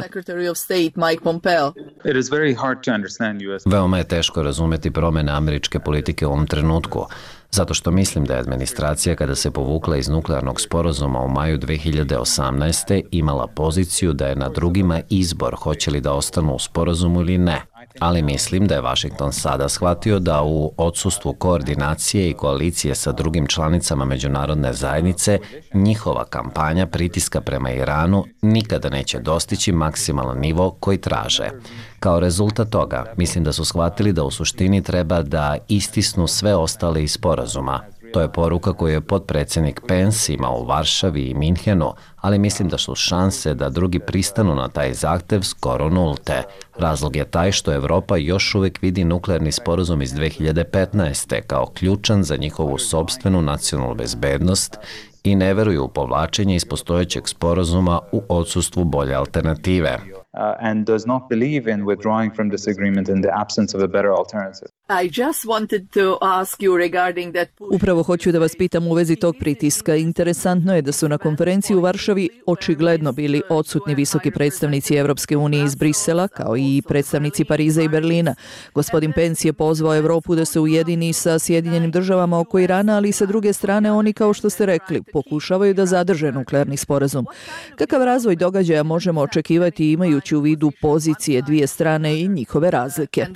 Veoma je teško razumjeti promjene američke politike u ovom trenutku, zato što mislim da je administracija kada se povukla iz nuklearnog sporazuma u maju dve hiljade osamnaeste. imala poziciju da je na drugima izbor hoće li da ostanu u sporazumu ili ne. Ali mislim da je Washington sada shvatio da u odsustvu koordinacije i koalicije sa drugim članicama međunarodne zajednice njihova kampanja pritiska prema Iranu nikada neće dostići maksimalan nivo koji traže. Kao rezultat toga, mislim da su shvatili da u suštini treba da istisnu sve ostale iz sporazuma. To je poruka koju je potpredsjednik Pence imao u Varšavi i Minhenu, ali mislim da su šanse da drugi pristanu na taj zahtev skoro nulte. Razlog je taj što Evropa još uvijek vidi nuklearni sporazum iz dve hiljade petnaeste. kao ključan za njihovu sopstvenu nacionalnu bezbednost i ne veruju u povlačenje iz postojećeg sporazuma u odsustvu bolje alternative. Uh, and does not believe in withdrawing from this agreement in the absence of a better alternative. I just wanted to ask you regarding that. Upravo hoću da vas pitam u vezi tog pritiska. Interesantno je da su na konferenciji u Varšavi očigledno bili odsutni visoki predstavnici Evropske unije iz Brisela, kao i predstavnici Pariza i Berlina. Gospodin Pence je pozvao Evropu da se ujedini sa Sjedinjenim državama oko Irana, ali sa druge strane oni, kao što ste rekli, pokušavaju da zadrže nuklearni sporazum. Kakav razvoj događaja možemo očekivati imajući u vidu pozicije dvije strane i njihove razlike?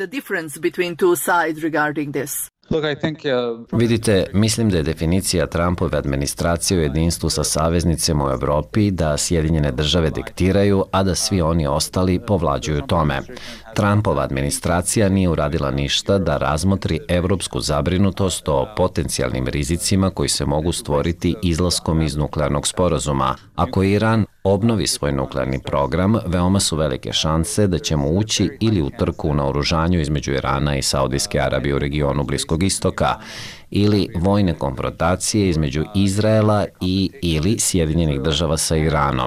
Look, I think, uh... Vidite, mislim da je definicija Trumpove administracije u jedinstvu sa saveznicima u Evropi da Sjedinjene države diktiraju, a da svi oni ostali povlađuju tome. Trumpova administracija nije uradila ništa da razmotri evropsku zabrinutost o potencijalnim rizicima koji se mogu stvoriti izlaskom iz nuklearnog sporazuma. Ako Iran obnovi svoj nuklearni program, veoma su velike šanse da ćemo ući ili u trku u naoružanju između Irana i Saudijske Arabije u regionu Bliskog istoka, ili vojne konfrontacije između Izraela i ili Sjedinjenih država sa Iranom.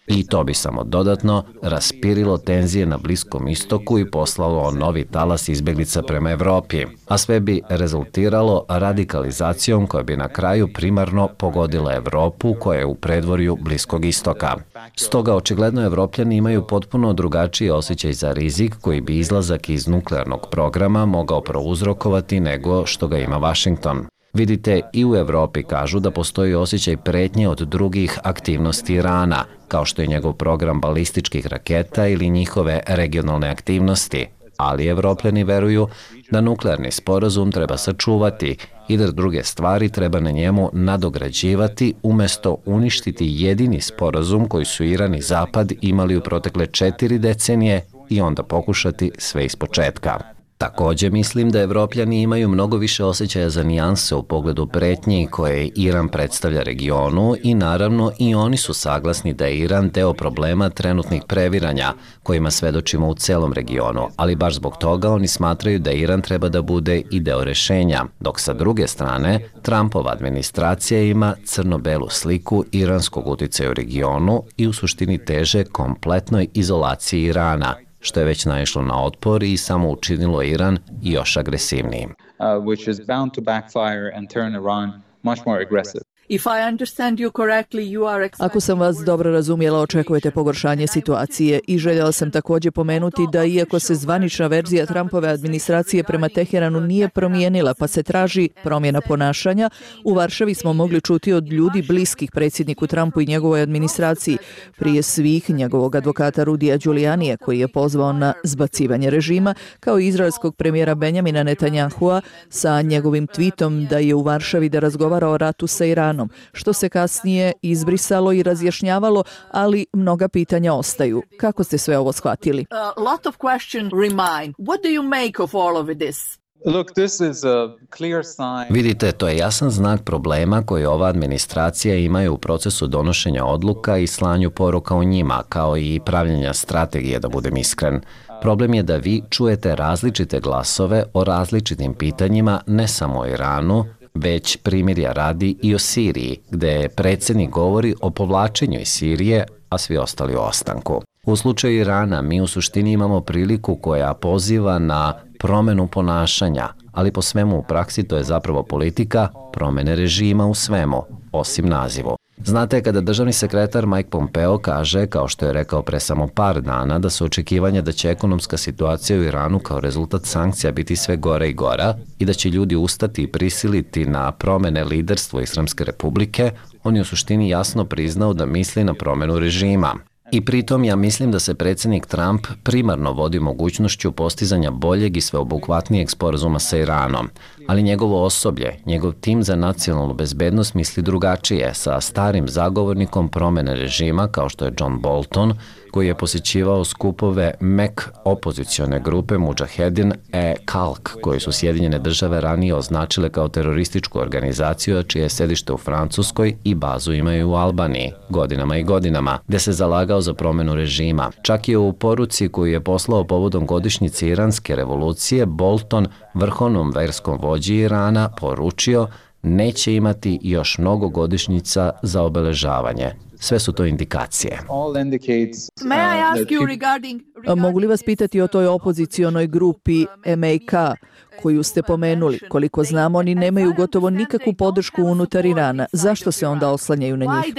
I to bi samo dodatno raspirilo tenzije na Bliskom istoku i poslalo novi talas izbjeglica prema Evropi, a sve bi rezultiralo radikalizacijom koja bi na kraju primarno pogodila Evropu koja je u predvorju Bliskog istoka. Stoga očigledno Evropljani imaju potpuno drugačiji osjećaj za rizik koji bi izlazak iz nuklearnog programa mogao prouzrokovati nego što ga ima Washington. Vidite, i u Evropi kažu da postoji osjećaj pretnje od drugih aktivnosti Irana, kao što je njegov program balističkih raketa ili njihove regionalne aktivnosti, ali Evropljani veruju da nuklearni sporazum treba sačuvati i da druge stvari treba na njemu nadograđivati umjesto uništiti jedini sporazum koji su Iran i Zapad imali u protekle četiri decenije i onda pokušati sve ispočetka. Također mislim da Evropljani imaju mnogo više osjećaja za nijanse u pogledu pretnji koje Iran predstavlja regionu i naravno i oni su saglasni da je Iran deo problema trenutnih previranja kojima svedočimo u celom regionu, ali baš zbog toga oni smatraju da Iran treba da bude i deo rešenja, dok sa druge strane Trumpova administracija ima crno-belu sliku iranskog uticaja u regionu i u suštini teže kompletnoj izolaciji Irana, što je već naišlo na otpor i samo učinilo Iran još agresivnijim. Uh, which is bound to backfire and turn Iran much more aggressive. If I understand you correctly, you are... Ako sam vas dobro razumjela, očekujete pogoršanje situacije i željela sam također pomenuti da iako se zvanična verzija Trumpove administracije prema Teheranu nije promijenila pa se traži promjena ponašanja, u Varšavi smo mogli čuti od ljudi bliskih predsjedniku Trumpu i njegovoj administraciji, prije svih njegovog advokata Rudija Giulianija koji je pozvao na zbacivanje režima, kao i izraelskog premijera Benjamina Netanyahua sa njegovim tweetom da je u Varšavi da razgovara o ratu sa Iranom, što se kasnije izbrisalo i razjašnjavalo, ali mnoga pitanja ostaju. Kako ste sve ovo shvatili? A lot of questions remain. What do you make of all of this? Look, this is a clear sign. Vidite, to je jasan znak problema koji ova administracija imaju u procesu donošenja odluka i slanju poruka o njima, kao i pravljenja strategije, da budem iskren. Problem je da vi čujete različite glasove o različitim pitanjima, ne samo o Iranu, već primirja radi i o Siriji, gde predsjednik govori o povlačenju iz Sirije, a svi ostali o ostanku. U slučaju Irana mi u suštini imamo priliku koja poziva na promenu ponašanja, ali po svemu u praksi to je zapravo politika promene režima u svemu, osim nazivu. Znate, kada državni sekretar Mike Pompeo kaže, kao što je rekao pre samo par dana, da su očekivanja da će ekonomska situacija u Iranu kao rezultat sankcija biti sve gore i gora i da će ljudi ustati i prisiliti na promene liderstva Islamske republike, on je u suštini jasno priznao da misli na promenu režima. I pritom ja mislim da se predsjednik Trump primarno vodi mogućnošću postizanja boljeg i sveobuhvatnijeg sporazuma sa Iranom, ali njegovo osoblje, njegov tim za nacionalnu bezbednost misli drugačije, sa starim zagovornikom promene režima kao što je John Bolton, koji je posjećivao skupove M E K opozicione grupe Mujahedin e Kalk, koji su Sjedinjene države ranije označile kao terorističku organizaciju, a čije je sedište u Francuskoj i bazu imaju u Albaniji, godinama i godinama, gde se zalagao za promenu režima. Čak i u poruci koju je poslao povodom godišnjice Iranske revolucije, Bolton, vrhovnom verskom vođi Irana, poručio neće imati još mnogo godišnjica za obeležavanje. Sve su to indikacije. Mogu li vas pitati o toj opozicijonoj grupi M A K koju ste pomenuli? Koliko znamo, oni nemaju gotovo nikakvu podršku unutar Irana. Zašto se onda oslanjaju na njih?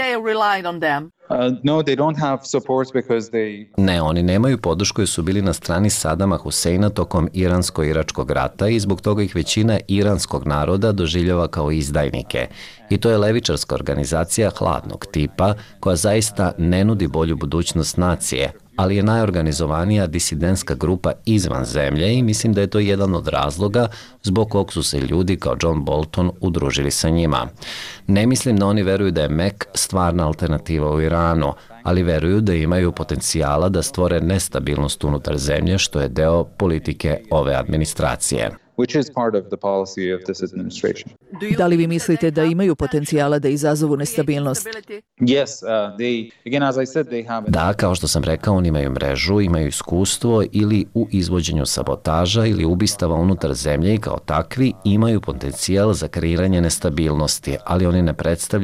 Ne, oni nemaju podršku jer su bili na strani Sadama Huseina tokom iransko-iračkog rata i zbog toga ih većina iranskog naroda doživljava kao izdajnike. I to je levičarska organizacija hladnog tipa koja zaista ne nudi bolju budućnost nacije, ali je najorganizovanija disidentska grupa izvan zemlje i mislim da je to jedan od razloga zbog kog su se ljudi kao John Bolton udružili sa njima. Ne mislim da oni veruju da je M E K stvarna alternativa u Iranu, ali veruju da imaju potencijala da stvore nestabilnost unutar zemlje, što je deo politike ove administracije. Which is part of the policy of this administration. Da li vi mislite da imaju potencijala da izazovu nestabilnost? Yes, uh, they, again, as I said, they have... Da, kao što sam rekao, oni imaju mrežu, imaju iskustvo ili u izvođenju sabotaža ili ubistava unutar zemlje i kao takvi imaju potencijal za kreiranje nestabilnosti, ali oni ne predstavljaju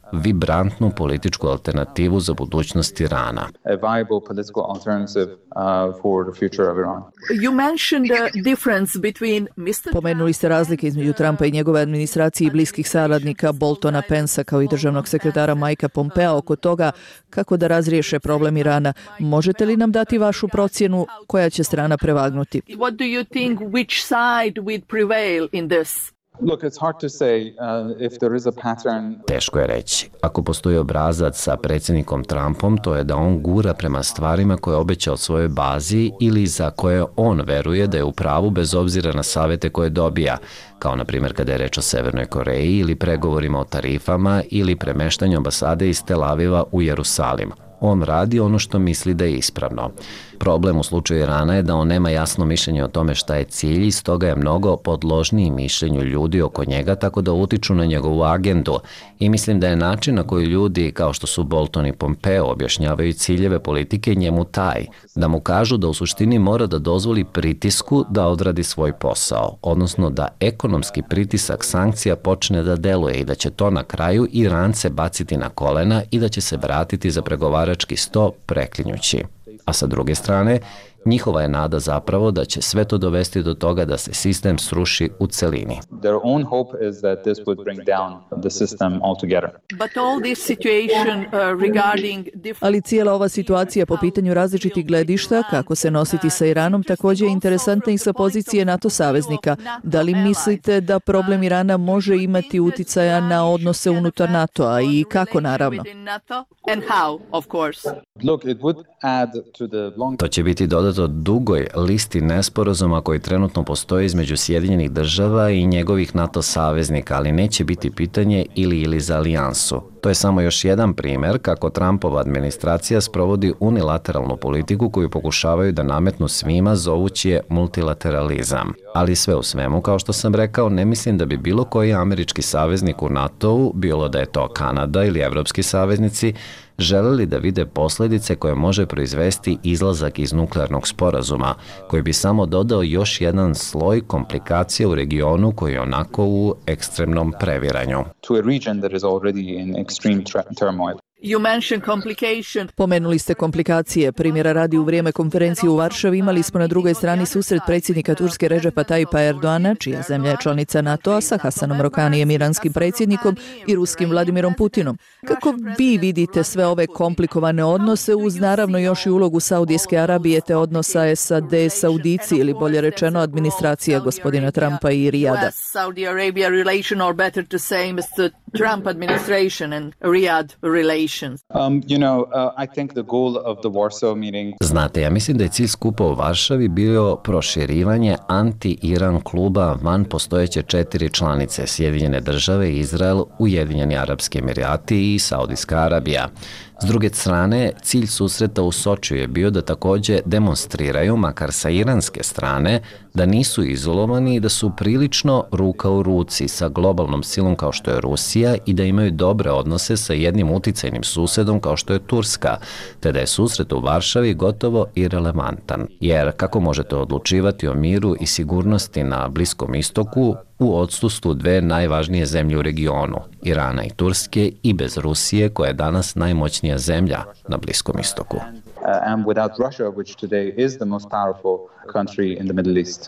vibrantnu političku alternativu za budućnost Irana. A viable political alternative uh, for the future of Iran. You mentioned the difference between mister Pomenuli ste razlike između Trumpa i njegove administracije i bliskih saradnika Boltona, Pensa kao i državnog sekretara Mikea Pompea oko toga kako da razriješe problem Irana. Možete li nam dati vašu procjenu koja će strana prevagnuti? What do you think which side would prevail in this? Look, it's hard to say uh, if there is a pattern. Teško je reći. Ako postoji obrazac sa predsjednikom Trumpom, to je da on gura prema stvarima koje je obećao svojoj bazi ili za koje on veruje da je u pravu bez obzira na savete koje dobija, kao na primjer kada je reč o Severnoj Koreji ili pregovorima o tarifama ili premeštanju ambasade iz Tel Aviva u Jerusalim. On radi ono što misli da je ispravno. Problem u slučaju Irana je da on nema jasno mišljenje o tome šta je cilj i stoga je mnogo podložniji mišljenju ljudi oko njega, tako da utiču na njegovu agendu. I mislim da je način na koji ljudi, kao što su Bolton i Pompeo, objašnjavaju ciljeve politike njemu taj, da mu kažu da u suštini mora da dozvoli pritisku da odradi svoj posao, odnosno da ekonomski pritisak sankcija počne da deluje i da će to na kraju Irance baciti na kolena i da će se vratiti za pregovarački sto preklinjući. A sa druge strane, njihova je nada zapravo da će sve to dovesti do toga da se sistem sruši u celini. Their own hope is that this would bring down the system altogether. But all this situation uh, regarding Ali cijela ova situacija po pitanju različitih gledišta, kako se nositi sa Iranom, također je interesantna i sa pozicije NATO saveznika. Da li mislite da problem Irana može imati uticaja na odnose unutar NATO-a i kako naravno? And how, of course. Look, it would add to the long... To će biti dodato dugoj listi nesporazuma koji trenutno postoji između Sjedinjenih država i njegovih NATO saveznika, ali neće biti pitanje ili ili za alijansu. To je samo još jedan primjer kako Trumpova administracija sprovodi unilateralnu politiku koju pokušavaju da nametnu svima, zovući je multilateralizam. Ali sve u svemu, kao što sam rekao, ne mislim da bi bilo koji američki saveznik u NATO-u, bilo da je to Kanada ili evropski saveznici, želeli da vide posljedice koje može proizvesti izlazak iz nuklearnog sporazuma, koji bi samo dodao još jedan sloj komplikacija u regionu koji je onako u ekstremnom previranju. To a region that is already in extreme turmoil. You mentioned complication. Pomenuli ste komplikacije. Primjera radi, u vrijeme konferencije u Varšavi imali smo na drugoj strani susret predsjednika Turske Redžepa Tayyipa Erdoana, čija zemlja je članica NATO-a, sa Hasanom Rohanijem, iranskim predsjednikom, i ruskim Vladimirom Putinom. Kako vi vidite sve ove komplikovane odnose uz naravno još i ulogu Saudijske Arabije te odnosa S A D Saudici, ili bolje rečeno administracija gospodina Trumpa i Rijada? Saudi Arabia relation, or better to say Mister Trump administration and Riyadh relations. Um, you know, uh, I think the goal of the Warsaw meeting... Znate, ja mislim da je cilj skupa u Varšavi bio proširivanje anti-Iran kluba van postojeće četiri članice: Sjedinjene države, Izrael, Ujedinjeni Arapski Emirati i Saudijska Arabija. S druge strane, cilj susreta u Sočiju je bio da također demonstriraju, makar sa iranske strane, da nisu izolovani i da su prilično ruka u ruci sa globalnom silom kao što je Rusija i da imaju dobre odnose sa jednim uticajnim susedom kao što je Turska, te da je susret u Varšavi gotovo irelevantan. Jer kako možete odlučivati o miru i sigurnosti na Bliskom istoku u odsustvu dve najvažnije zemlje u regionu, Irana i Turske, i bez Rusije, koja je danas najmoćnija zemlja na Bliskom istoku? Uh, and without Russia, which today is the most powerful country in the Middle East.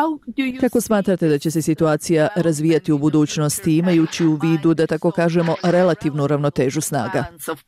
Kako smatrate da će se situacija razvijati u budućnosti, imajući u vidu, da tako kažemo, relativnu ravnotežu snaga?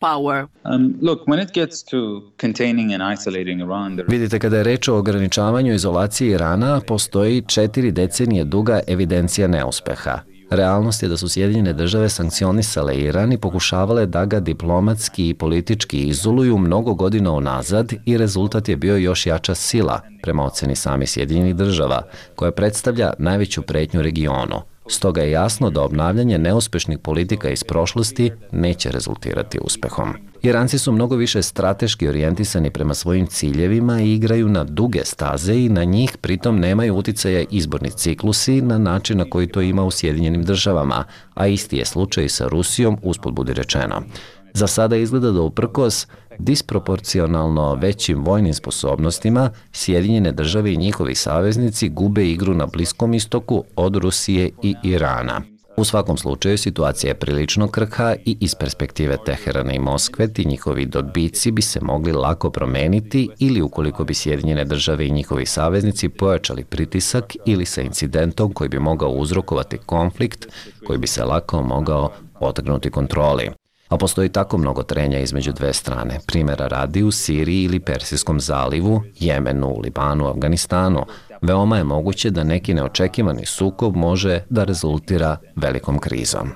Um, look, when it gets to containing and isolating Iran, there... Vidite, kada je reč o ograničavanju izolacije Irana, postoji četiri decenije duga evidencija neuspeha. Realnost je da su Sjedinjene države sankcionisale Iran i pokušavale da ga diplomatski i politički izoluju mnogo godina unazad i rezultat je bio još jača sila, prema oceni sami Sjedinjenih država, koja predstavlja najveću pretnju regionu. Stoga je jasno da obnavljanje neuspešnih politika iz prošlosti neće rezultirati uspehom. Iranci su mnogo više strateški orijentisani prema svojim ciljevima i igraju na duge staze i na njih pritom nemaju uticaja izborni ciklusi na način na koji to ima u Sjedinjenim državama, a isti je slučaj sa Rusijom, usput budi rečeno. Za sada izgleda da uprkos disproporcionalno većim vojnim sposobnostima, Sjedinjene države i njihovi saveznici gube igru na Bliskom istoku od Rusije i Irana. U svakom slučaju situacija je prilično krhka i iz perspektive Teherana i Moskve ti njihovi dobici bi se mogli lako promeniti ili ukoliko bi Sjedinjene države i njihovi saveznici pojačali pritisak ili sa incidentom koji bi mogao uzrokovati konflikt koji bi se lako mogao otrgnuti kontroli. A postoji tako mnogo trenja između dve strane, primjera radi u Siriji ili Persijskom zalivu, Jemenu, Libanu, Afganistanu. Veoma je moguće da neki neočekivani sukob može da rezultira velikom krizom.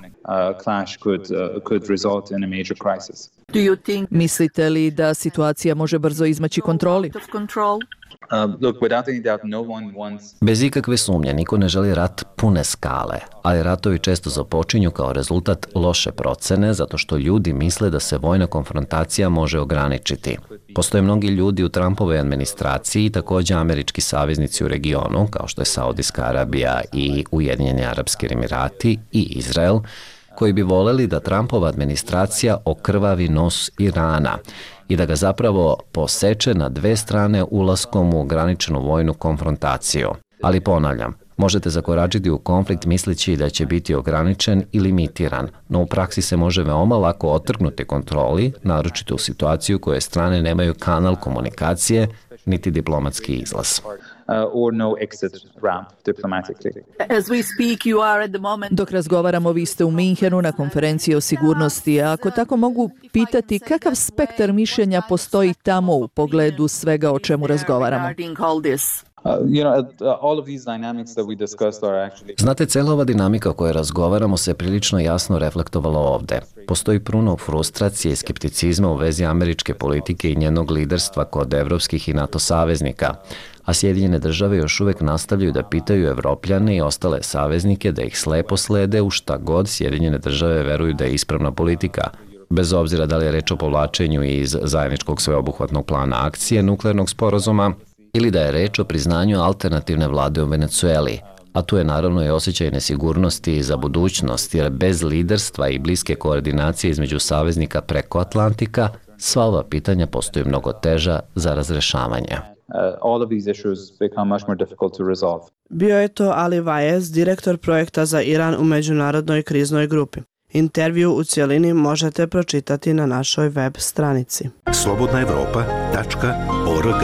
Mislite li da situacija može brzo izmaći kontroli? Bez ikakve sumnje, niko ne želi rat pune skale, ali ratovi često započinju kao rezultat loše procene zato što ljudi misle da se vojna konfrontacija može ograničiti. Postoje mnogi ljudi u Trumpovoj administraciji i također američki saveznici u regionu, kao što je Saudijska Arabija i Ujedinjeni Arapski Emirati i Izrael, koji bi voleli da Trumpova administracija okrvavi nos Irana i da ga zapravo poseče na dve strane ulaskom u ograničenu vojnu konfrontaciju. Ali ponavljam, možete zakoračiti u konflikt misleći da će biti ograničen i limitiran, no u praksi se može veoma lako otrgnuti kontroli, naročito u situaciju koje strane nemaju kanal komunikacije niti diplomatski izlaz. Dok razgovaramo, vi ste u Minhenu na konferenciji o sigurnosti, a ako tako mogu pitati, kakav spektar mišljenja postoji tamo u pogledu svega o čemu razgovaramo? Znate, cijela ova dinamika o kojoj razgovaramo se prilično jasno reflektovala ovde. Postoji pruno frustracije i skepticizma u vezi američke politike i njenog liderstva kod evropskih i NATO saveznika, a Sjedinjene države još uvijek nastavljaju da pitaju Evropljane i ostale saveznike da ih slepo slede u šta god Sjedinjene države veruju da je ispravna politika, bez obzira da li je reč o povlačenju iz zajedničkog sveobuhvatnog plana akcije nuklearnog sporazuma ili da je reč o priznanju alternativne vlade u Venecueli, a tu je naravno i osjećaj nesigurnosti za budućnost, jer bez liderstva i bliske koordinacije između saveznika preko Atlantika, sva ova pitanja postaju mnogo teža za razrešavanje. Bio je to Ali Vaez, direktor projekta za Iran u Međunarodnoj kriznoj grupi. Intervju u cijelini možete pročitati na našoj web stranici. slobodna evropa tačka org.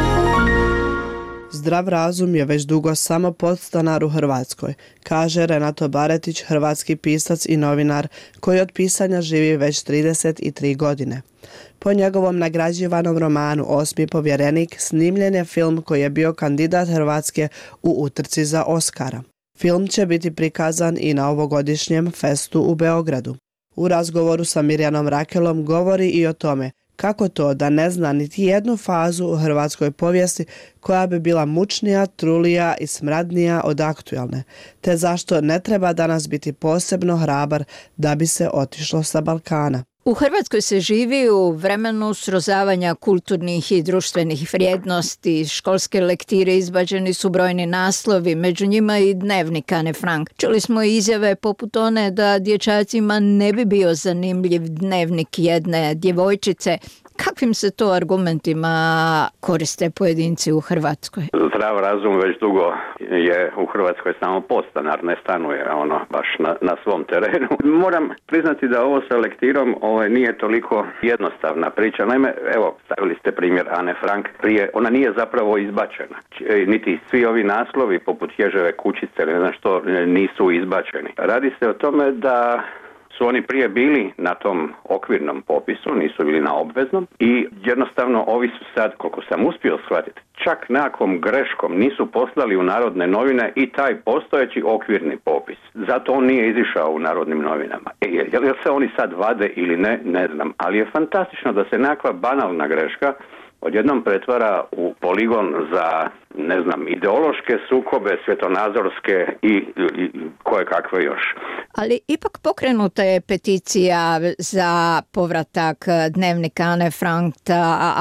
Zdrav razum je već dugo samo podstanar u Hrvatskoj, kaže Renato Baretić, hrvatski pisac i novinar koji od pisanja živi već trideset tri godine. Po njegovom nagrađivanom romanu Osmi povjerenik snimljen je film koji je bio kandidat Hrvatske u utrci za Oskara. Film će biti prikazan i na ovogodišnjem festu u Beogradu. U razgovoru sa Mirjanom Rakelom govori i o tome kako to da ne zna niti jednu fazu u hrvatskoj povijesti koja bi bila mučnija, trulija i smradnija od aktualne, te zašto ne treba danas biti posebno hrabar da bi se otišlo sa Balkana. U Hrvatskoj se živi u vremenu srozavanja kulturnih i društvenih vrijednosti. Školske lektire izbačeni su brojni naslovi, među njima i dnevnik Ane Frank. Čuli smo izjave poput one da dječacima ne bi bio zanimljiv dnevnik jedne djevojčice. Kakvim se to argumentima koriste pojedinci u Hrvatskoj? Zdrav razum već dugo je u Hrvatskoj samo podstanar, ne stanuje ono baš na, na svom terenu. Moram priznati da ovo sa lektirom ovaj, nije toliko jednostavna priča. Naime, evo, stavili ste primjer Ane Frank prije, ona nije zapravo izbačena. Niti svi ovi naslovi poput Ježeve kućice, ne znam što, nisu izbačeni. Radi se o tome da su oni prije bili na tom okvirnom popisu, nisu bili na obveznom i jednostavno ovi su sad, koliko sam uspio shvatiti, čak nekakvom greškom nisu poslali u Narodne novine i taj postojeći okvirni popis. Zato on nije izišao u Narodnim novinama. E, je li se oni sad vade ili ne, ne znam, ali je fantastično da se nekakva banalna greška odjednom pretvara u poligon za, ne znam, ideološke sukobe, svjetonazorske i, i koje kakve još. Ali ipak pokrenuta je peticija za povratak dnevnika Ane Frank, ali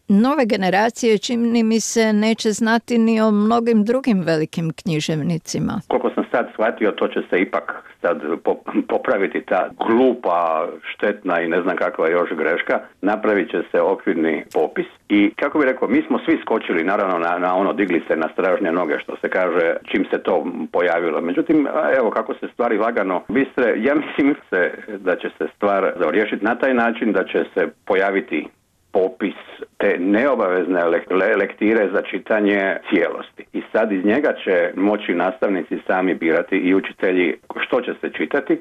nove generacije, čini mi se, neće znati ni o mnogim drugim velikim književnicima. Koliko sam sad shvatio, to će se ipak sad popraviti ta glupa, štetna i ne znam kakva još greška. Napravit će se okvirni popis i kako bi rekao, mi smo svi skočili naravno na, na ono, digli se na stražnje noge, što se kaže, čim se to pojavilo. Međutim, evo kako se stvari lagano bistre, ja mislim se da će se stvar riješiti na taj način da će se pojaviti popis te neobavezne le- lektire za čitanje cijelosti. I sad iz njega će moći nastavnici sami birati i učitelji što će se čitati,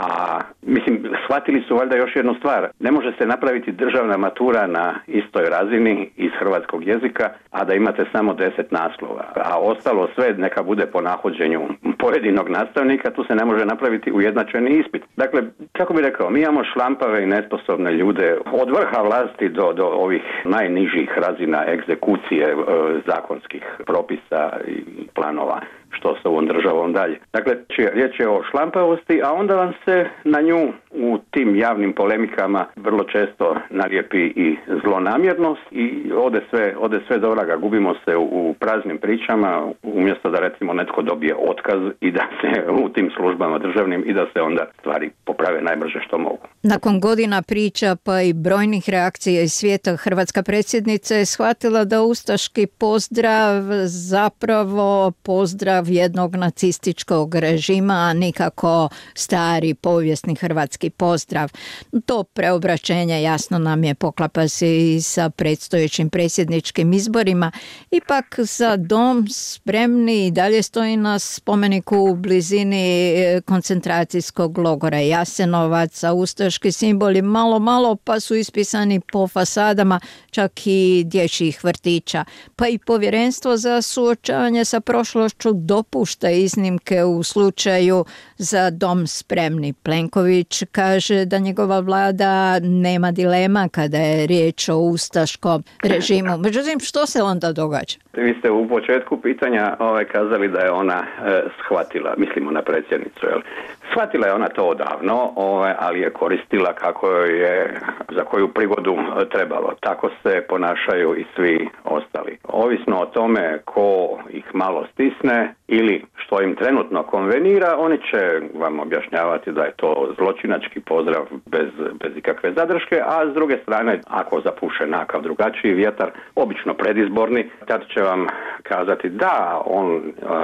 a mislim, shvatili su valjda još jednu stvar. Ne može se napraviti državna matura na istoj razini iz hrvatskog jezika, a da imate samo deset naslova. A ostalo sve neka bude po nahođenju pojedinog nastavnika, tu se ne može napraviti ujednačeni ispit. Dakle, kako bi rekao, mi imamo šlampave i nesposobne ljude od vrha vlasti do, do ovih najnižih razina egzekucije e, zakonskih propisa i planova što s ovom državom dalje. Dakle, riječ je o šlampavosti, a onda vam se na nju u tim javnim polemikama vrlo često nalijepi i zlonamjernost i ode sve, ode sve do vraga. Gubimo se u, u praznim pričama, umjesto da recimo netko dobije otkaz i da se u tim službama državnim i da se onda stvari poprave najbrže što mogu. Nakon godina priča pa i brojnih reakcija iz svijeta, hrvatska predsjednica je shvatila da ustaški pozdrav zapravo pozdrav jednog nacističkog režima, a nikako stari povijesni hrvatski pozdrav. To preobraćenje jasno nam je, poklapa se i sa predstojećim predsjedničkim izborima. Ipak za dom spremni i dalje stoji na spomeniku u blizini koncentracijskog logora Jasenovac, a ustaški simboli malo malo pa su ispisani po fasadama čak i dječjih vrtića. Pa i povjerenstvo za suočavanje sa prošlošću dopušta iznimke u slučaju za dom spremni. Plenković kaže da njegova vlada nema dilema kada je riječ o ustaškom režimu. Međutim, što se onda događa? Vi ste u početku pitanja ovaj, kazali da je ona e, shvatila, mislimo na predsjednicu, jel? Shvatila je ona to odavno, ovaj, ali je koristila kako je za koju prigodu trebalo. Tako se ponašaju i svi ostali. Ovisno o tome ko ih malo stisne ili što im trenutno konvenira, oni će vam objašnjavati da je to zločinački pozdrav bez, bez ikakve zadrške, a s druge strane, ako zapuše nakav drugačiji vjetar, obično predizborni, tad će vam kazati da, on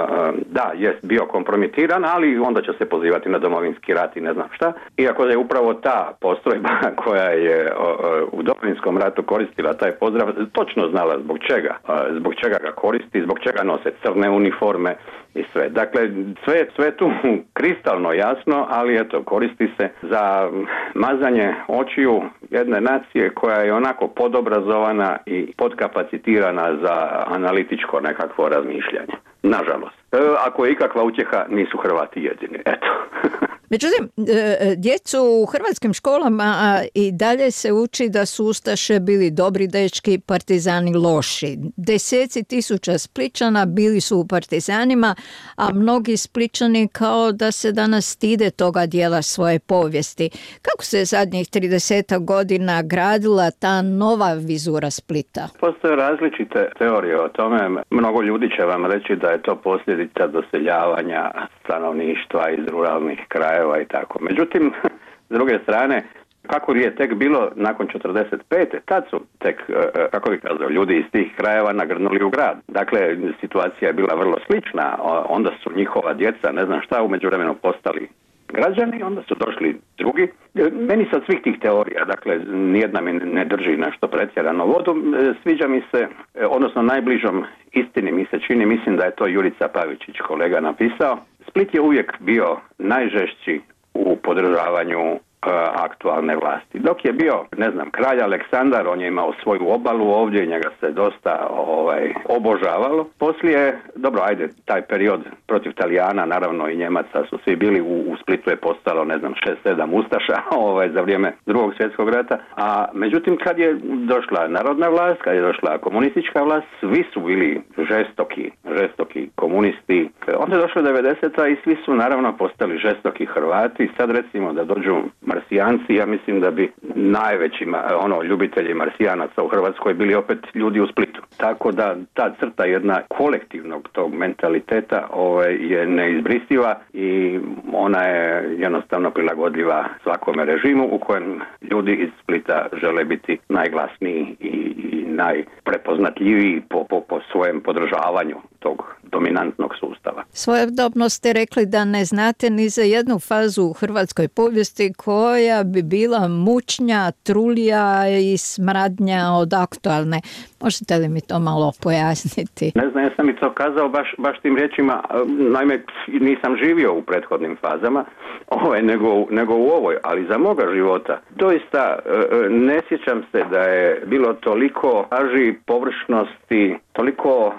da, jest bio kompromitiran, ali onda će se pozivati na Domovinski rat i ne znam šta. Iako je upravo ta postrojba koja je u Domovinskom ratu koristila taj pozdrav, točno znala zbog čega, zbog čega ga koristi, zbog čega nose crne uniforme i sve. Dakle, sve, sve tu kristalno jasno, ali eto, koristi se za mazanje očiju jedne nacije koja je onako podobrazovana i podkapacitirana za analitičko nekakvo razmišljanje. Nažalost. E, ako je ikakva utjeha, nisu Hrvati jedini. Eto. Međutim, djecu u hrvatskim školama i dalje se uči da su ustaše bili dobri dečki, partizani loši. Deseci tisuća Spličana bili su u partizanima, a mnogi Spličani kao da se danas stide toga dijela svoje povijesti. Kako se zadnjih trideset godina gradila ta nova vizura Splita? Postoje različite teorije o tome. Mnogo ljudi će vam reći da je to posljedica doseljavanja stanovništva iz ruralnih krajeva i tako. Međutim, s druge strane, kako je tek bilo nakon četrdeset pete tad su tek, kako bi kazao, ljudi iz tih krajeva nagrnuli u grad. Dakle, situacija je bila vrlo slična, onda su njihova djeca, ne znam šta, u međuvremenu postali građani, onda su došli drugi. Meni sa svih tih teorija, dakle, nijedna mi ne drži nešto pretjerano vodu, sviđa mi se, odnosno najbližom istini mi se čini, mislim da je to Jurica Pavičić, kolega, napisao. Split je uvijek bio najžešći u podržavanju aktualne vlasti. Dok je bio, ne znam, kralj Aleksandar, on je imao svoju obalu ovdje i njega se dosta ovaj, obožavalo. Poslije, dobro, ajde, taj period protiv Talijana, naravno i Njemaca su svi bili, u, u Splitu je postalo, ne znam, šest sedam ustaša ovaj, za vrijeme Drugog svjetskog rata. A međutim, kad je došla narodna vlast, kad je došla komunistička vlast, svi su bili žestoki, žestoki komunisti. Onda je došla devedeseta i svi su naravno postali žestoki Hrvati. Sad recimo da dođu Marsijanci, ja mislim da bi najvećim ono, ljubitelji Marsijanaca u Hrvatskoj bili opet ljudi u Splitu. Tako da ta crta jedna kolektivnog tog mentaliteta ovaj, je neizbrisiva i ona je jednostavno prilagodljiva svakome režimu u kojem ljudi iz Splita žele biti najglasniji i, i najprepoznatljiviji po, po, po svojem podržavanju tog dominantnog sustava. Svojedobno ste rekli da ne znate ni za jednu fazu u hrvatskoj povijesti koja bi bila mučnja, trulija i smradnja od aktualne. Možete li mi to malo pojasniti? Ne znam, ja sam mi to kazao baš, baš tim riječima, naime nisam živio u prethodnim fazama, ovaj, nego, nego u ovoj, ali za moga života doista ne sjećam se da je bilo toliko laži, površnosti, toliko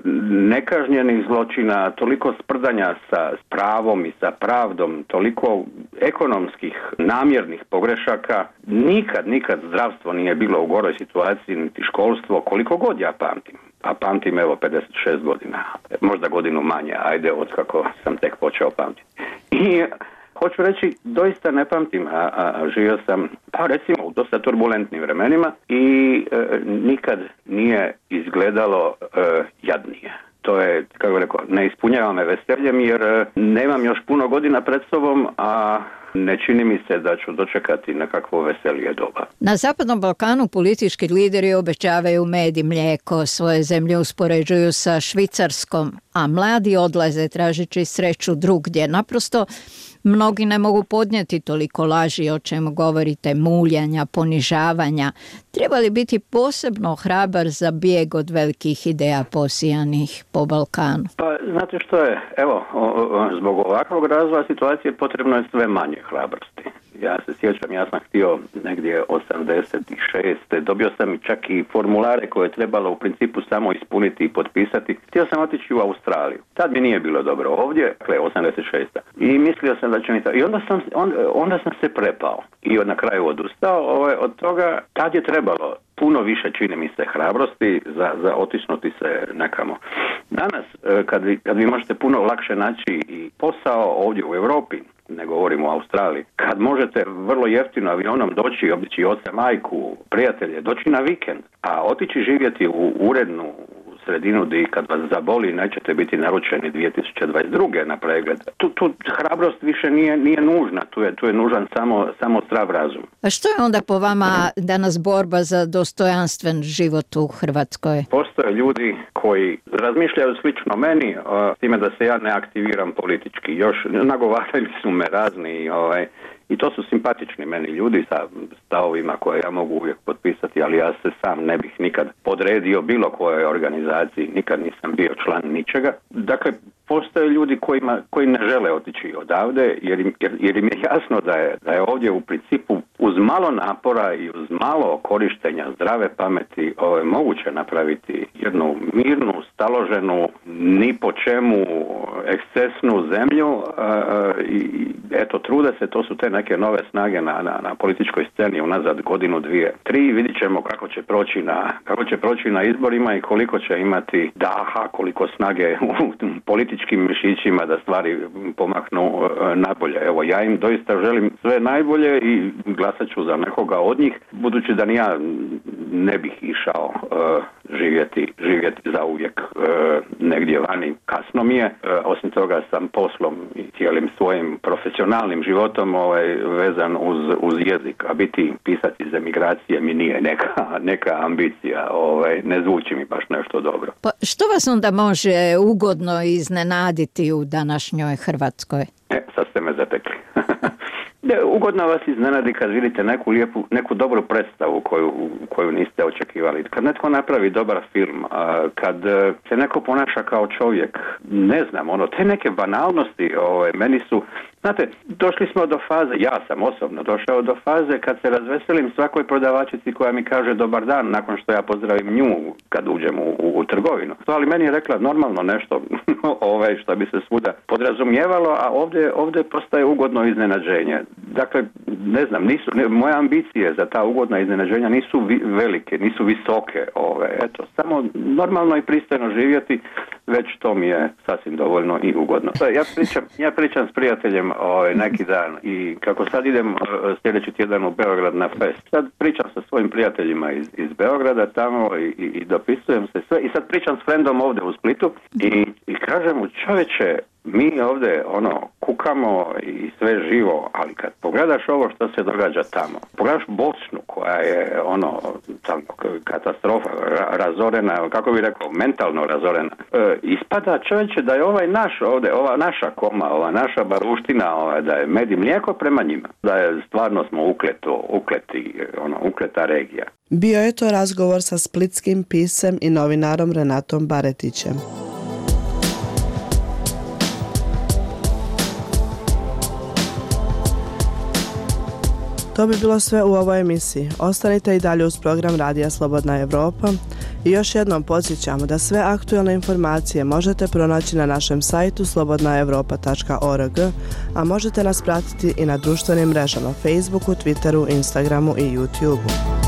nekažnjenih zločina, toliko sprdanja sa pravom i sa pravdom, toliko ekonomskih namjernih pogrešaka. Nikad, nikad zdravstvo nije bilo u goroj situaciji, niti školstvo, koliko god ja pamtim. A pamtim evo pedeset šest godina, možda godinu manje, ajde od kako sam tek počeo pamtiti. I hoću reći, doista ne pamtim, a, a živio sam, pa recimo, u dosta turbulentnim vremenima i e, nikad nije izgledalo e, jadnije. To je, kako rekao, ne ispunjava me veseljem jer e, nemam još puno godina pred sobom, a ne čini mi se da ću dočekati nekakvo veselije doba. Na Zapadnom Balkanu politički lideri obećavaju med i mlijeko, svoje zemlje uspoređuju sa Švicarskom, a mladi odlaze tražeći sreću drugdje. Naprosto mnogi ne mogu podnijeti toliko laži o čemu govorite, muljanja, ponižavanja. Treba li biti posebno hrabar za bijeg od velikih ideja posijanih po Balkanu? Pa znate što je, evo, o, o, zbog ovakvog razvoja situacije potrebno je sve manje hrabrosti. Ja se sjećam, ja sam htio negdje osamdeset šeste dobio sam i čak i formulare koje je trebalo u principu samo ispuniti i potpisati. Htio sam otići u Australiju. Tad mi nije bilo dobro ovdje, dakle osamdeset šeste I mislio sam da će mi to. I onda sam, onda, onda sam se prepao i na kraju odustao ovaj, od toga. Tad je trebalo puno više, čini mi se, hrabrosti za, za otisnuti se nekamo. Danas, kad vi, kad vi možete puno lakše naći i posao ovdje u Europi, ne govorimo o Australiji, kad možete vrlo jeftino avionom doći, obići oca, majku, prijatelje, doći na vikend, a otići živjeti u urednu sredinu gdje kad vas zaboli nećete biti naručeni dvije tisuće dvadeset druge na pregled. Tu, tu hrabrost više nije, nije nužna, tu je, tu je nužan samo, samo zdrav razum. A što je onda po vama danas borba za dostojanstven život u Hrvatskoj? Postoje ljudi koji razmišljaju slično meni, s time da se ja ne aktiviram politički. Još nagovarali su me razni ovaj, i to su simpatični meni ljudi sa stavovima koje ja mogu uvijek potpisati, ali ja se sam ne bih nikad podredio bilo kojoj organizaciji, nikad nisam bio član ničega. Dakle, postoje ljudi kojima, koji ne žele otići odavde jer im, jer, jer im je jasno da je, da je ovdje u principu uz malo napora i uz malo korištenja zdrave pameti ovo je moguće napraviti jednu mirnu, staloženu, ni po čemu ekscesnu zemlju i eto, trude se, to su te neke nove snage na, na, na političkoj sceni unazad godinu, dvije, tri, vidit ćemo kako će proći na, kako će proći na izborima i koliko će imati daha, koliko snage u političkim mišićima da stvari pomaknu nabolje. Evo, ja im doista želim sve najbolje i glasat ću za nekoga od njih, budući da ni ja ne bih išao uh, živjeti, živjeti zauvijek uh, negdje vani. Kasno mi je, uh, osim toga sam poslom i cijelim svojim profesionalnim životom ovaj, vezan uz, uz jezik, a biti pisati iz emigracije mi nije neka, neka ambicija, ovaj, ne zvuči mi baš nešto dobro. Pa što vas onda može ugodno iznenaditi u današnjoj Hrvatskoj? E, sad ste me zatekli. Ugodno vas iznenadi kad vidite neku lijepu, neku dobru predstavu koju, koju niste očekivali. Kad netko napravi dobar film, kad se neko ponaša kao čovjek, ne znam, ono, te neke banalnosti, ovaj, meni su, znate, došli smo do faze, ja sam osobno došao do faze kad se razveselim svakoj prodavačici koja mi kaže dobar dan nakon što ja pozdravim nju kad uđem u, u, u trgovinu. To, ali meni je rekla normalno nešto ovaj, što bi se svuda podrazumijevalo, a ovdje, ovdje postaje ugodno iznenađenje. Dakle, ne znam, nisu, ne, moje ambicije za ta ugodna iznenađenja nisu vi, velike, nisu visoke. Ove, eto, samo normalno i pristojno živjeti, već to mi je sasvim dovoljno i ugodno. Ja pričam, ja pričam s prijateljem ove, neki dan i kako sad idem sljedeći tjedan u Beograd na fest. Sad pričam sa svojim prijateljima iz, iz Beograda tamo i, i, i dopisujem se sve i sad pričam s frendom ovdje u Splitu i, i kažem mu, čoveče, mi ovdje ono kukamo i sve živo, ali kad pogledaš ovo što se događa tamo, pogledaš Bosnu koja je ono tamo katastrofa, ra, razorena, kako bi rekao, mentalno razorena, e, ispada čovječe da je ovaj naš ovdje, ova naša koma, ova naša baruština, ova, da je med i mlijeko prema njima, da je stvarno smo ukleto, ukleti, ono, ukleta regija. Bio je to razgovor sa splitskim pisem i novinarom Renatom Baretićem. To bi bilo sve u ovoj emisiji. Ostanite i dalje uz program Radija Slobodna Evropa i još jednom podsjećamo da sve aktualne informacije možete pronaći na našem sajtu slobodna evropa tačka org, a možete nas pratiti i na društvenim mrežama Facebooku, Twitteru, Instagramu i YouTubeu.